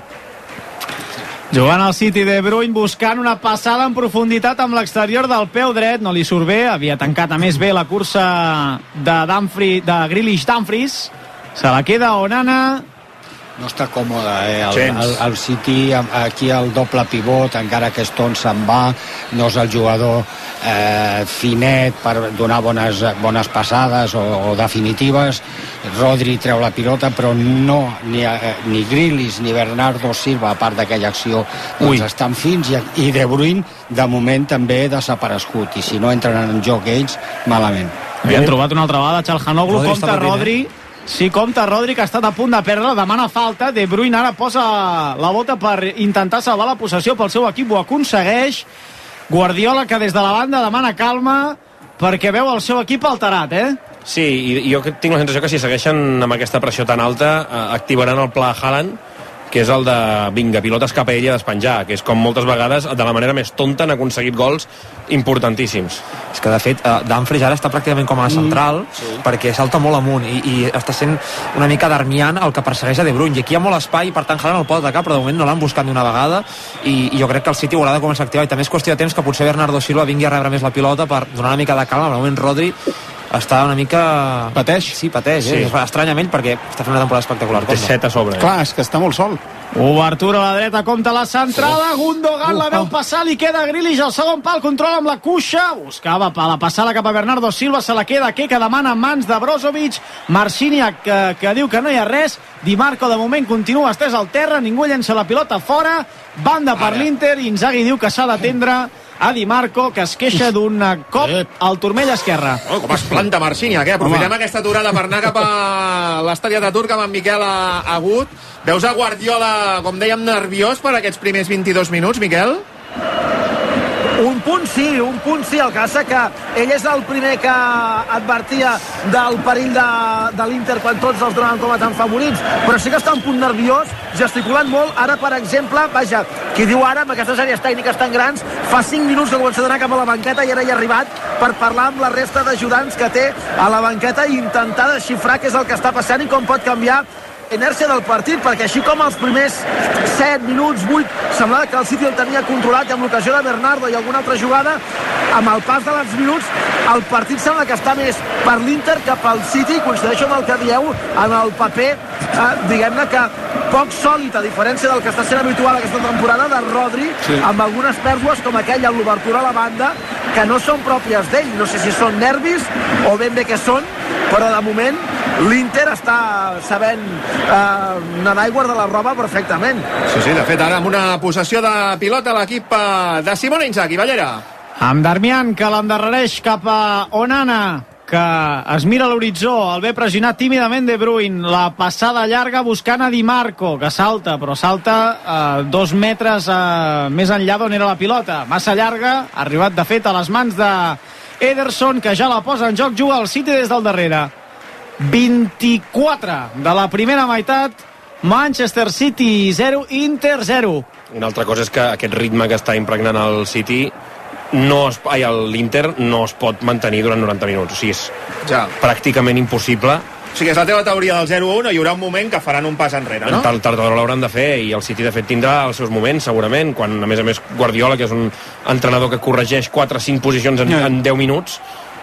Jugant al City, De Bruyne buscant una passada en profunditat amb l'exterior del peu dret, no li surt bé, havia tancat a més bé la cursa de, Dumfries, de Grealish Dumfries, se la queda Onana. No està còmode, eh? El, el, el City, aquí el doble pivot, encara que Stone se'n va, no és el jugador eh, finet per donar bones, bones passades o, o definitives. Rodri treu la pilota, però no, ni, eh, ni Grealish ni Bernardo Silva, a part d'aquella acció, doncs estan fins, i, i De Bruyne, de moment, també desaparegut, i si no entren en joc ells, malament. Havien trobat una altra vegada, Çalhanoğlu, compta Rodri. Eh? Sí, compta Rodri, que ha estat a punt de perdre, demana falta. De Bruyne ara posa la bota per intentar salvar la possessió pel seu equip, ho aconsegueix. Guardiola, que des de la banda demana calma perquè veu el seu equip alterat, eh? Sí, i jo tinc la sensació que si segueixen amb aquesta pressió tan alta activaran el pla Haaland, que és el de, vinga, pilotes cap a ella despenjar, que és com moltes vegades de la manera més tonta han aconseguit gols importantíssims. És que de fet uh, Dumfries ara està pràcticament com a la central, mm, sí. perquè salta molt amunt i, i està sent una mica Darmian el que persegueix a De Bruyne, i aquí hi ha molt espai, per tant Haaland el pot atacar, però de moment no l'han buscat ni una vegada, i, i jo crec que el City ho haurà de començar a activar, i també és qüestió de temps que potser Bernardo Silva vingui a rebre més la pilota per donar una mica de calma. Al moment Rodri està una mica... Pateix. Sí, pateix, sí. Eh? És estrany amb ell perquè està fent una temporada espectacular. Té set a sobre. Clar, és que està molt sol. Obertura a la dreta, compta la centrada, Gundogan la veu passar, li queda Grealish al segon pal, controla amb la cuixa, buscava la passada cap a Bernardo Silva, se la queda que demana en mans de Brozovic, Marciniak que, que diu que no hi ha res, Di Marco de moment continua estès al terra, ningú llença la pilota fora, banda per l'Inter, Inzaghi diu que s'ha d'atendre a Di Marco, que es queixa d'un cop al turmell esquerre. Oh, com es planta Marciniak, eh? Aprofitem Home. aquesta aturada per anar cap a l'estadi Atatürk amb en Miquel Agut. Veus a Guardiola, com dèiem, nerviós per aquests primers vint-i-dos minuts, Miquel? Un punt sí, un punt sí, el que passa que ell és el primer que advertia del perill de, de l'Inter quan tots els donaven com a tan favorits, però sí que està un punt nerviós, gesticulant molt. Ara, per exemple, vaja, qui diu ara, amb aquestes àrees tècniques tan grans, fa cinc minuts que comença a anar cap a la banqueta i ara hi ha arribat per parlar amb la resta d'ajudants que té a la banqueta i intentar desxifrar què és el que està passant i com pot canviar inèrcia del partit, perquè així com els primers set minuts, vuit, semblava que el City el tenia controlat i amb l'ocasió de Bernardo i alguna altra jugada, amb el pas dels minuts, el partit sembla que està més per l'Inter que pel City. Coincideixo amb el que dieu, en el paper, eh, diguem-ne que poc sòlid, a diferència del que està sent habitual aquesta temporada, de Rodri, sí, amb algunes pèrdues com aquella amb l'obertura a la banda, que no són pròpies d'ell. No sé si són nervis o ben bé què són, però de moment l'Inter està sabent eh, nedar i guardar la roba perfectament. Sí, sí, de fet, ara amb una possessió de pilota l'equip de Simone Inzaghi. Ballera. Amb Darmian, que l'endarrereix cap a Onana, que es mira a l'horitzó, el ve pressionat tímidament De Bruyne, la passada llarga buscant a Di Marco, que salta, però salta eh, dos metres eh, més enllà d'on era la pilota, massa llarga, ha arribat de fet a les mans de Ederson, que ja la posa en joc, juga el City des del darrere. vint-i-quatre de la primera meitat, Manchester City zero, Inter zero. Una altra cosa és que aquest ritme que està impregnant el City no es, ai, l'Inter no es pot mantenir durant noranta minuts, o sigui, és ja pràcticament impossible. O sigui, és la teva teoria del zero a u, hi haurà un moment que faran un pas enrere, no? Tard, tard o d'hora l'hauran de fer, i el City de fet tindrà els seus moments segurament, quan a més a més Guardiola, que és un entrenador que corregeix quatre o cinc posicions en, en deu minuts,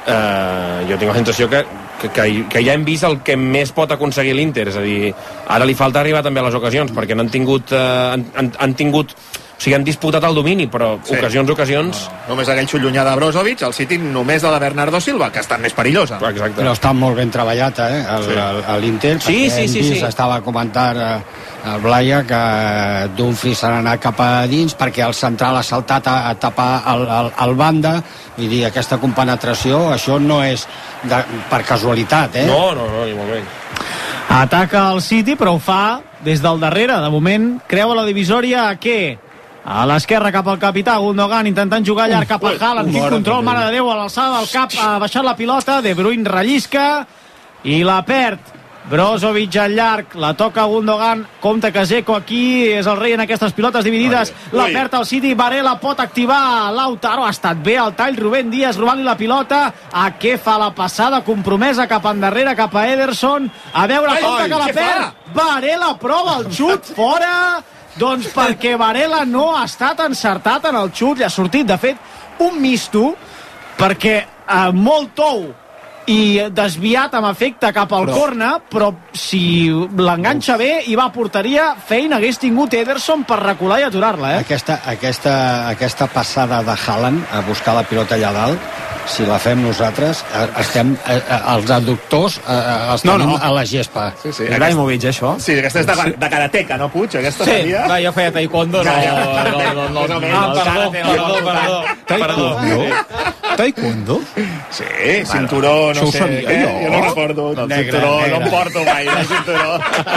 eh, jo tinc la sensació que, que, que, que ja hem vist el que més pot aconseguir l'Inter, és a dir, ara li falta arribar també a les ocasions, perquè n'han tingut, eh, han, han, han tingut o sigui, han disputat el domini, però sí, ocasions, ocasions... No, només aquell xut llunyà de Brozovic, el City només de la Bernardo Silva, que ha estat més perillosa. Exacte. Però està molt ben treballat, eh, l'Inter, sí, sí, sí, sí, sí. Estava comentant eh, el Blaya que Dumfries s'ha anat cap a dins perquè el central ha saltat a, a tapar el, el, el banda, vull dir, aquesta compenetració, això no és de, per casualitat, eh? No, no, no, ni molt menys. Ataca el City, però ho fa des del darrere. De moment, creua la divisòria a què? A l'esquerra cap al capità Gundogan, intentant jugar llarg cap a Haaland. Quin control, mare de Déu, a l'alçada del cap, ha baixat la pilota, De Bruyne rellisca i la perd. Brozovic al llarg, la toca Gundogan, compte que Dzeko aquí és el rei en aquestes pilotes dividides, la perd al City, Varela pot activar Lautaro, ha estat bé el tall, Rubén Díaz robant-li la pilota, a què fa la passada compromesa cap endarrere, cap a Ederson, a veure, compte que la perd, Varela prova el xut, fora, doncs perquè Varela no ha estat encertat en el xut, li ha sortit de fet un misto, perquè eh, molt tou i desviat amb efecte cap al però... corna, però si l'enganxa bé i va a porteria, feina hagués tingut Ederson per recular i aturar-la, eh? Aquesta, aquesta, aquesta passada de Haaland a buscar la pilota allà dalt, si la fem nosaltres, estem eh, els adductors eh, els tenim no, no. a la gespa. Sí, sí. Ibrahimovic, això? Sí, aquesta és de, de karateca, no, Puig? Aquesta sí, seria... va, jo feia taekwondo, no... no, no, no, no, ah, perdó, perdó, perdó. Taekwondo? Taekwondo? Sí, cinturó, no sé què, jo. jo no recordo. No, cinturó, no em porto mai, el cinturó.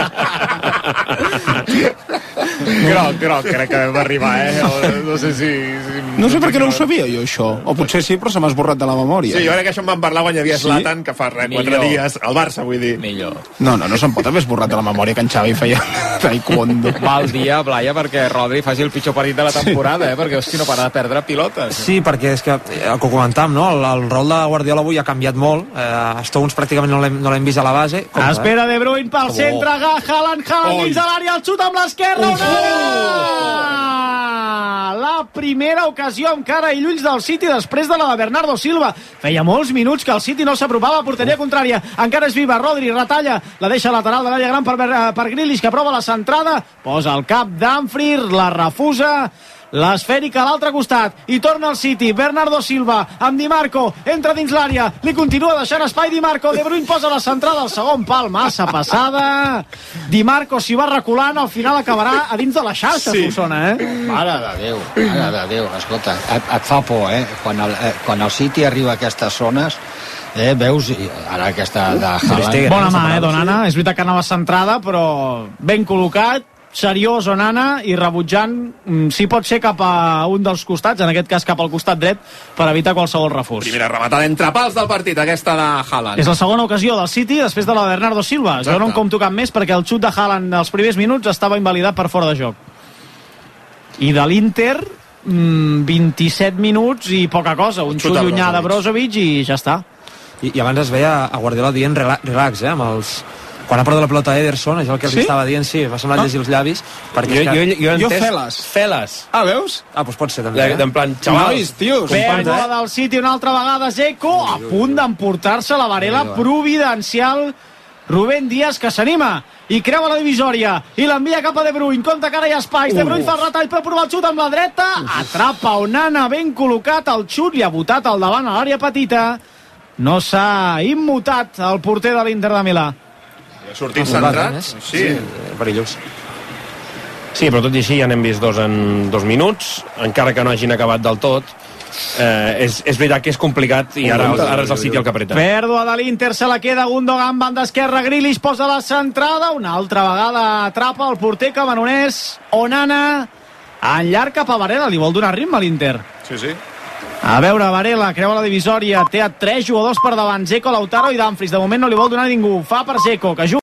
Groc, groc, crec que va arribar, eh? No sé si... No sé per què no ho sabia jo, això. O potser sí, però se m'ha esborrat de la memòria. Sí, jo crec que això em van parlar quan hi havia Zlatan, que fa res, quatre dies, al Barça, vull dir. Millor. No, no, no se'n pot haver esborrat de la memòria que en Xavi feia taekwondo. Mal dia, Blaya, perquè Rodri faci el pitjor partit de la temporada, eh? Perquè, hosti, no para de perdre pilotes. Sí, perquè és que, el que comentàvem, no? El, el rol de Guardiola avui ha canviat molt. Eh, Stones pràcticament no l'hem no vist a la base. Com, espera De Bruyne pel oh. centre, Haaland, Haaland dins de l'àrea, el xut amb l'esquerra, la primera ocasió amb cara i ulls del City després de la de Bernardo Silva. Feia molts minuts que el City no s'apropava a porteria contrària. Encara és viva, Rodri retalla, la deixa lateral de l'àrea gran per, per Grealish, que prova la centrada, posa el cap d'Anfrir, la refusa, l'esfèrica a l'altre costat, i torna al City. Bernardo Silva amb Di Marco, entra dins l'àrea, li continua deixant espai Di Marco, De Bruyne posa la centrada al segon pal, massa passada. Di Marco s'hi va reculant, al final acabarà a dins de la xarxa, sí. Solsona, eh? Mare de Déu, mare de Déu, escolta, et, et fa por, eh? Quan el, eh, quan el City arriba a aquestes zones, eh, veus, ara aquesta de Haaland... Bona mà, eh, Donana, és veritat que anava centrada, però ben col·locat, seriós Onana, i rebutjant si pot ser cap a un dels costats, en aquest cas cap al costat dret, per evitar qualsevol refús. Primera rematada entre pals del partit, aquesta de Haaland. És la segona ocasió del City després de la de Bernardo Silva. Exacte. Jo no en compto cap més perquè el xut de Haaland als primers minuts estava invalidat per fora de joc. I de l'Inter vint-i-set minuts i poca cosa, un xut llunyà de Brozovic i ja està. I, i abans es veia a Guardiola dient relax, eh, amb els quan ha perdut la pelota Ederson, això és el que els Sí? estava dient, sí, m'ha semblat Ah. llegir els llavis, perquè Jo, és que- jo, jo, he Jo entès... Feles. Feles. Ah, veus? Ah, doncs pot ser també, De- eh? En plan, xavals. Nois, tios. Pèrdua del City una altra vegada, Dzeko, a punt d'emportar-se la Varela providencial. Rubén Díaz, que s'anima i creua la divisòria i l'envia cap a De Bruyne, compta que ara hi ha espais, De Bruyne fa el retall per provar el xut amb la dreta, atrapa Onana ben col·locat, el xut li ha botat al davant a l'àrea petita, no s'ha immutat el porter de l'Inter de Milà. Ha sortit centrat. Sí. sí, perillós. Sí, però tot i així ja n'hem vist dos en dos minuts, encara que no hagin acabat del tot. Eh, és, és veritat que és complicat i ara, ara és el City el que apreta. Pèrdua de l'Inter, se la queda Gundogan, banda esquerra, Grealish posa la centrada, una altra vegada atrapa el porter camerunès, Onana, en llarg cap a Varela, li vol donar ritme a l'Inter. Sí, sí. A veure, Varela creua la divisòria, té a tres jugadors per davant, Dzeko, Lautaro i Dumfries, de moment no li vol donar ningú, fa per Dzeko, que juga